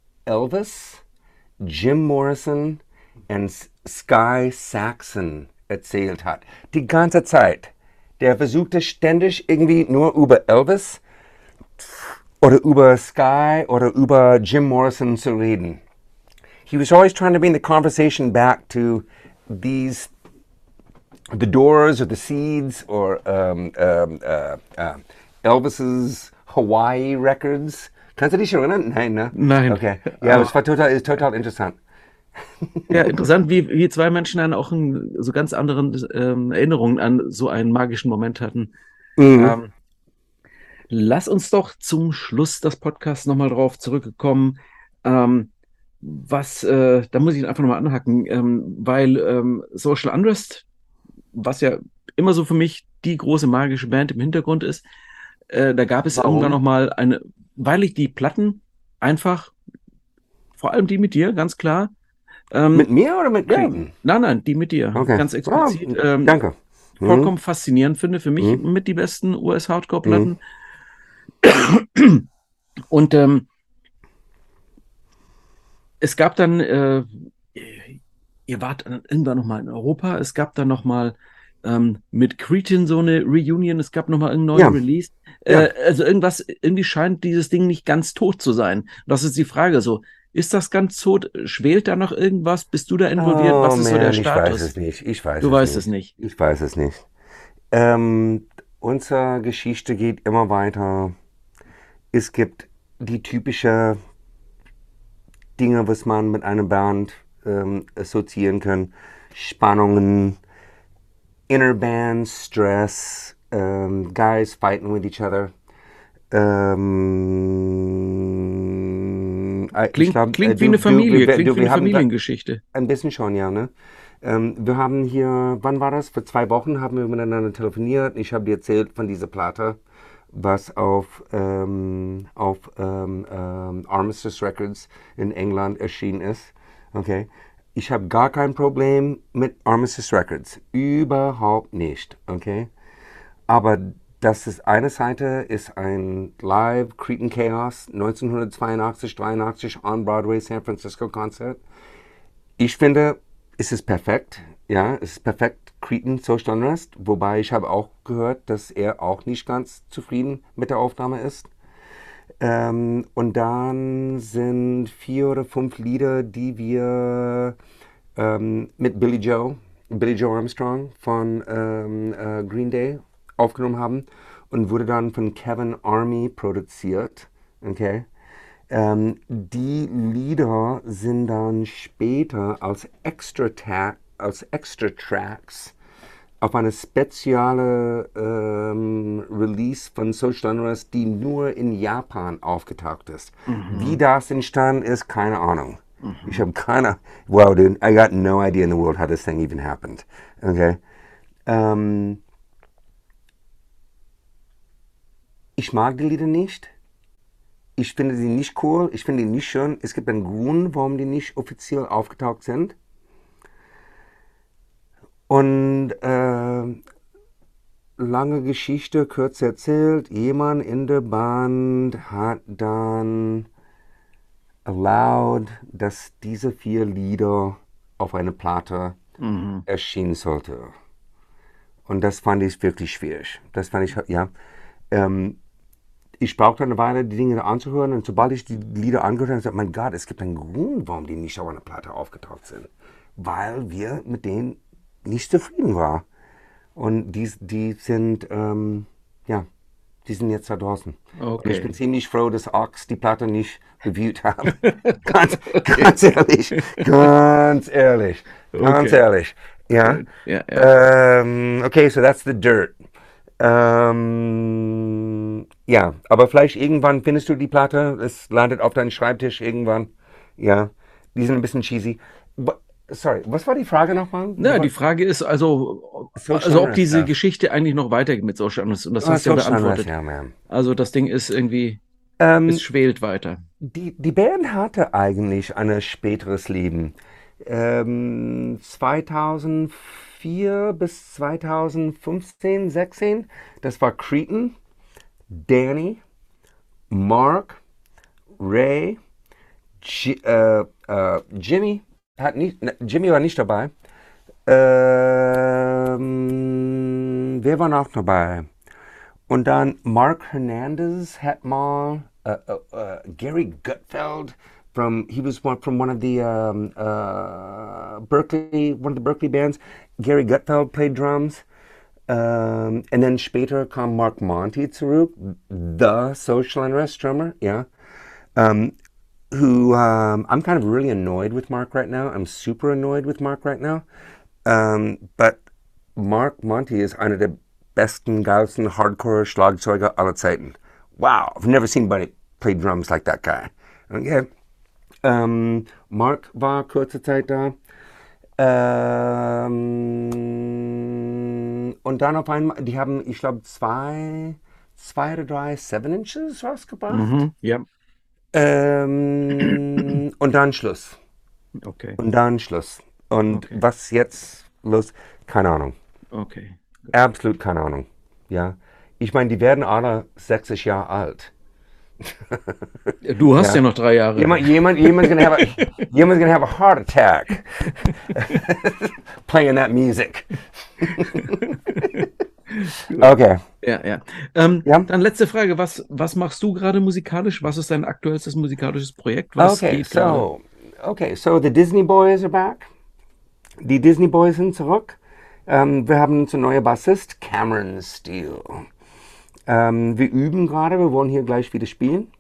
Elvis, Jim Morrison und Sky Saxon erzählt hat? Die ganze Zeit. Der versuchte ständig irgendwie nur über Elvis oder über Sky oder über Jim Morrison zu reden. He was always trying to bring the conversation back to these, the Doors or the Seeds or um, um, uh, uh, Elvis's Hawaii records. Kannst du dich erinnern? Nein, ne? Nein. Okay. Ja, es war total, ist total interessant. Ja, interessant, wie, wie zwei Menschen dann auch einen, so ganz anderen ähm, Erinnerungen an so einen magischen Moment hatten. Mhm. Ähm, lass uns doch zum Schluss des Podcasts nochmal drauf zurückkommen. Ähm, was, äh, da muss ich einfach nochmal anhaken, ähm, weil ähm, Social Unrest, was ja immer so für mich die große magische Band im Hintergrund ist, äh, da gab es Warum? irgendwann nochmal eine, weil ich die Platten einfach, vor allem die mit dir, ganz klar, ähm, Mit mir oder mit ja, Creighton? nein, nein, die mit dir, Okay. ganz explizit, Ah, ähm, danke. Mhm. vollkommen faszinierend finde, für mich Mhm. mit die besten U S-Hardcore-Platten. Mhm. Und ähm, es gab dann, äh, ihr wart dann irgendwann nochmal in Europa, es gab dann nochmal ähm, mit Cretin so eine Reunion, es gab nochmal einen neuen Ja. Release. Ja. Äh, also irgendwas, irgendwie scheint dieses Ding nicht ganz tot zu sein. Das ist die Frage so, ist das ganz tot? Schwelt da noch irgendwas? Bist du da involviert? Oh Was ist so der man, ich weiß Status? es nicht. Ich weiß Du es weißt nicht. es nicht. Ich weiß es nicht. Ähm, unsere Geschichte geht immer weiter. Es gibt die typische Dinge, was man mit einer Band ähm, assoziieren kann. Spannungen, Interband Stress, ähm, guys fighting with each other. Ähm, äh, ich Klingt, glaub, klingt äh, wie du- eine du- Familie, wir- klingt du- wie wir eine haben da- Familiengeschichte. Ein bisschen schon, ja, ne? Ähm, wir haben hier, wann war das? Vor zwei Wochen haben wir miteinander telefoniert. Ich habe dir erzählt von dieser Platte, was auf, ähm, auf ähm, ähm, Armistice Records in England erschienen ist. Okay? Ich habe gar kein Problem mit Armistice Records. Überhaupt nicht. Okay? aber das ist eine Seite, ist ein Live Cretan Chaos neunzehnhundertzweiundachtzig, dreiundachtzig on Broadway San Francisco Konzert. Ich finde, es ist perfekt, ja, es ist perfekt Cretan Social Unrest, wobei ich habe auch gehört, dass er auch nicht ganz zufrieden mit der Aufnahme ist. Ähm, und dann sind vier oder fünf Lieder, die wir ähm, mit Billy Joe, Billy Joe Armstrong von ähm, äh, Green Day aufgenommen haben und wurde dann von Kevin Army produziert. Okay? Ähm, die Lieder sind dann später als Extra, als Extra Tracks auf eine spezielle ähm, Release von Social Unrest, die nur in Japan aufgetaucht ist. Mhm. Wie das entstanden ist, keine Ahnung. Mhm. Ich habe keine, wow, dude, I got no idea in the world how this thing even happened. Okay? Ähm, ich mag die Lieder nicht. Ich finde sie nicht cool. Ich finde die nicht schön. Es gibt einen Grund, warum die nicht offiziell aufgetaucht sind. Und äh, lange Geschichte, kurz erzählt, jemand in der Band hat dann erlaubt, dass diese vier Lieder auf eine Platte mhm. erschienen sollte. Und das fand ich wirklich schwierig. Das fand ich, ja. Ähm, ich brauchte eine Weile, die Dinge anzuhören. Und sobald ich die Lieder angehört habe, sagte ich, mein Gott, es gibt einen Grund, warum die nicht auf einer Platte aufgetaucht sind. Weil wir mit denen nicht zufrieden waren. Und die, die sind, ähm, ja, die sind jetzt da draußen. Okay. Und ich bin ziemlich froh, dass Ox die Platte nicht reviewt haben. ganz, ganz ehrlich, ganz ehrlich, ganz okay. ehrlich. Ja. Yeah, yeah. Um, okay, so that's the dirt. Um, ja, aber vielleicht irgendwann findest du die Platte, es landet auf deinem Schreibtisch irgendwann. Ja, die sind ein bisschen cheesy. But, sorry, was war die Frage nochmal? Ja, die Frage ist also, also ob diese Geschichte eigentlich noch weitergeht mit Social Unrest. Und das hast du ja beantwortet. Ja, man. Also das Ding ist irgendwie, ähm, es schwelt weiter. Die, die Band hatte eigentlich ein späteres Leben. Ähm, zweitausendvier bis zweitausendfünfzehn, sechzehn, das war Cretan, Danny, Mark, Ray, G äh, äh, Jimmy, hat nicht, ne, Jimmy war nicht dabei. Ähm, wer war noch dabei? Und dann Mark Hernandez hat mal uh, uh, uh, Gary Gutfeld from he was one from one of the um, uh, Berkeley one of the Berkeley bands. Gary Gutfeld played drums. Um, and then später kam Mark Monty zurück, the Social Unrest drummer, yeah. Um, who um, I'm kind of really annoyed with Mark right now. I'm super annoyed with Mark right now. Um, but Mark Monty is einer der besten, geilsten Hardcore-Schlagzeuger aller Zeiten. Wow, I've never seen anybody play drums like that guy. Okay. Um, Mark war kurze Zeit da. Um, und dann auf einmal, die haben, ich glaube, zwei, zwei oder drei Seven Inches rausgebracht. Mhm, ja. Ähm, und dann Schluss. Okay. Und dann Schluss. Und okay. Was jetzt los? Keine Ahnung. Okay. Absolut keine Ahnung. Ja. Ich meine, die werden alle sechzig Jahre alt. Du hast ja, ja noch drei Jahre. Jemand, jemand, jemand gonna have a, jemand gonna have a heart attack playing that music. Okay. Ja, ja. Ähm, ja. Dann letzte Frage. Was, was machst du gerade musikalisch? Was ist dein aktuellstes musikalisches Projekt? Was okay, geht so, okay, so the Disney Boys are back. Die Disney Boys sind zurück. Ähm, wir haben uns einen neuen Bassist, Cameron Steele. Ähm, wir üben gerade, wir wollen hier gleich wieder spielen.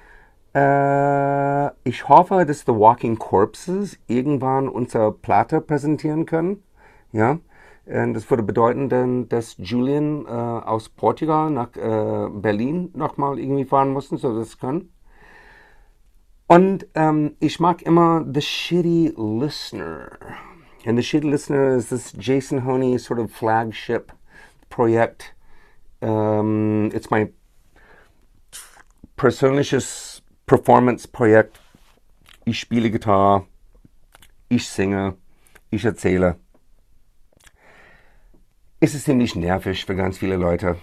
Äh, ich hoffe, dass The Walking Corpses irgendwann unsere Platte präsentieren können. Ja, äh, das würde bedeuten, dann, dass Julian äh, aus Portugal nach äh, Berlin nochmal irgendwie fahren mussten, so das können. Und ähm, ich mag immer The Shitty Listener. And The Shitty Listener is this Jason Honey sort of flagship project. Um, it's my persönliches Performance-Projekt. Ich spiele Gitarre, ich singe, ich erzähle. ist es ziemlich nervig für ganz viele Leute.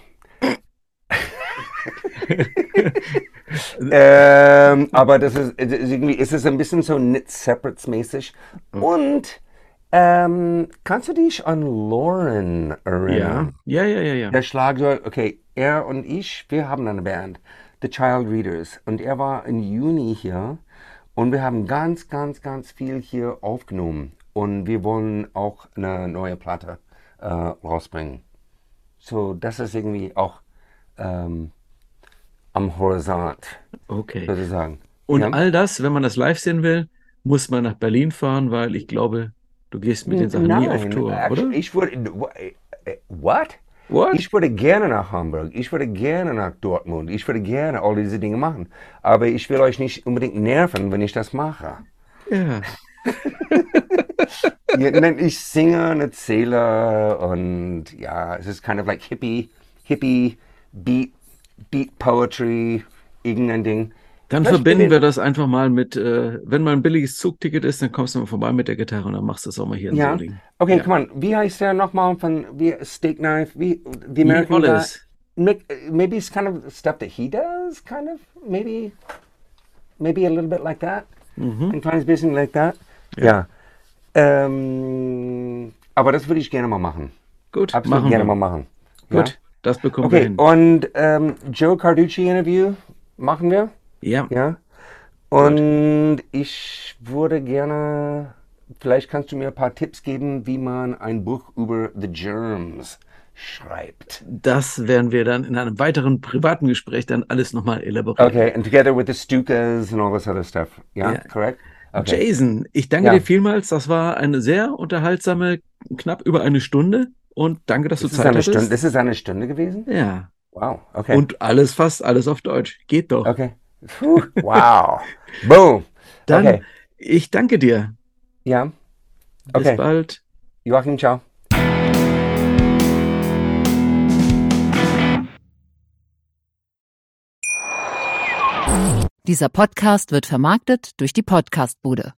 ähm, aber das ist, irgendwie ist es ein bisschen so Knit-Separates-mäßig. Und ähm, kannst du dich an Lauren erinnern? Ja, ja, ja, ja, ja. Der Schlagzeug, okay, er und ich, wir haben eine Band, The Child Readers. Und er war im Juni hier und wir haben ganz, ganz, ganz viel hier aufgenommen. Und wir wollen auch eine neue Platte äh, rausbringen. So, das ist irgendwie auch ähm, am Horizont, Okay. sozusagen. Und Ja? all das, wenn man das live sehen will, muss man nach Berlin fahren, weil ich glaube, du gehst mit den Sachen Nein, nie auf Tour, actually, oder? ich würde, what? What? Ich würde gerne nach Hamburg, ich würde gerne nach Dortmund, ich würde gerne all diese Dinge machen. Aber ich will euch nicht unbedingt nerven, wenn ich das mache. Ja. Ja, ich singe und erzähle und ja, es ist kind of like hippie, hippie, beat, beat poetry, irgendein Ding. Dann Vielleicht verbinden bin- wir das einfach mal mit, äh, wenn mal ein billiges Zugticket ist, dann kommst du mal vorbei mit der Gitarre und dann machst du das auch mal hier in Ja, Solingen. okay, Ja. come on. Wie heißt der nochmal von wie Steak Knife? Wie the Ian American guy? Wallace. Mick- Maybe it's kind of stuff that he does, kind of. Maybe, maybe a little bit like that. Ein kleines bisschen like that. Ja. Ähm, aber das würde ich gerne mal machen. Gut, Absolut machen gerne wir. mal machen. Gut, Ja? das bekommen wir Okay, hin. und ähm, Joe Carducci Interview machen wir. Ja, Ja. Und ich würde gerne, vielleicht kannst du mir ein paar Tipps geben, wie man ein Buch über The Germs schreibt. das werden wir dann in einem weiteren privaten Gespräch dann alles nochmal elaborieren. Okay, and together with the Stukas and all this other stuff. Yeah, Ja. correct? Okay. Jason, ich danke Ja. dir vielmals. Das war eine sehr unterhaltsame, knapp über eine Stunde. Und danke, dass Das du ist Zeit eine hattest. Stunde, das ist eine Stunde gewesen? Ja. Wow, okay. Und alles, fast alles auf Deutsch. Geht doch. Okay. Puh, wow. Boom. Dann, Okay. ich danke dir. Ja. Bis Okay. bald. Joachim, ciao. Dieser Podcast wird vermarktet durch die Podcastbude.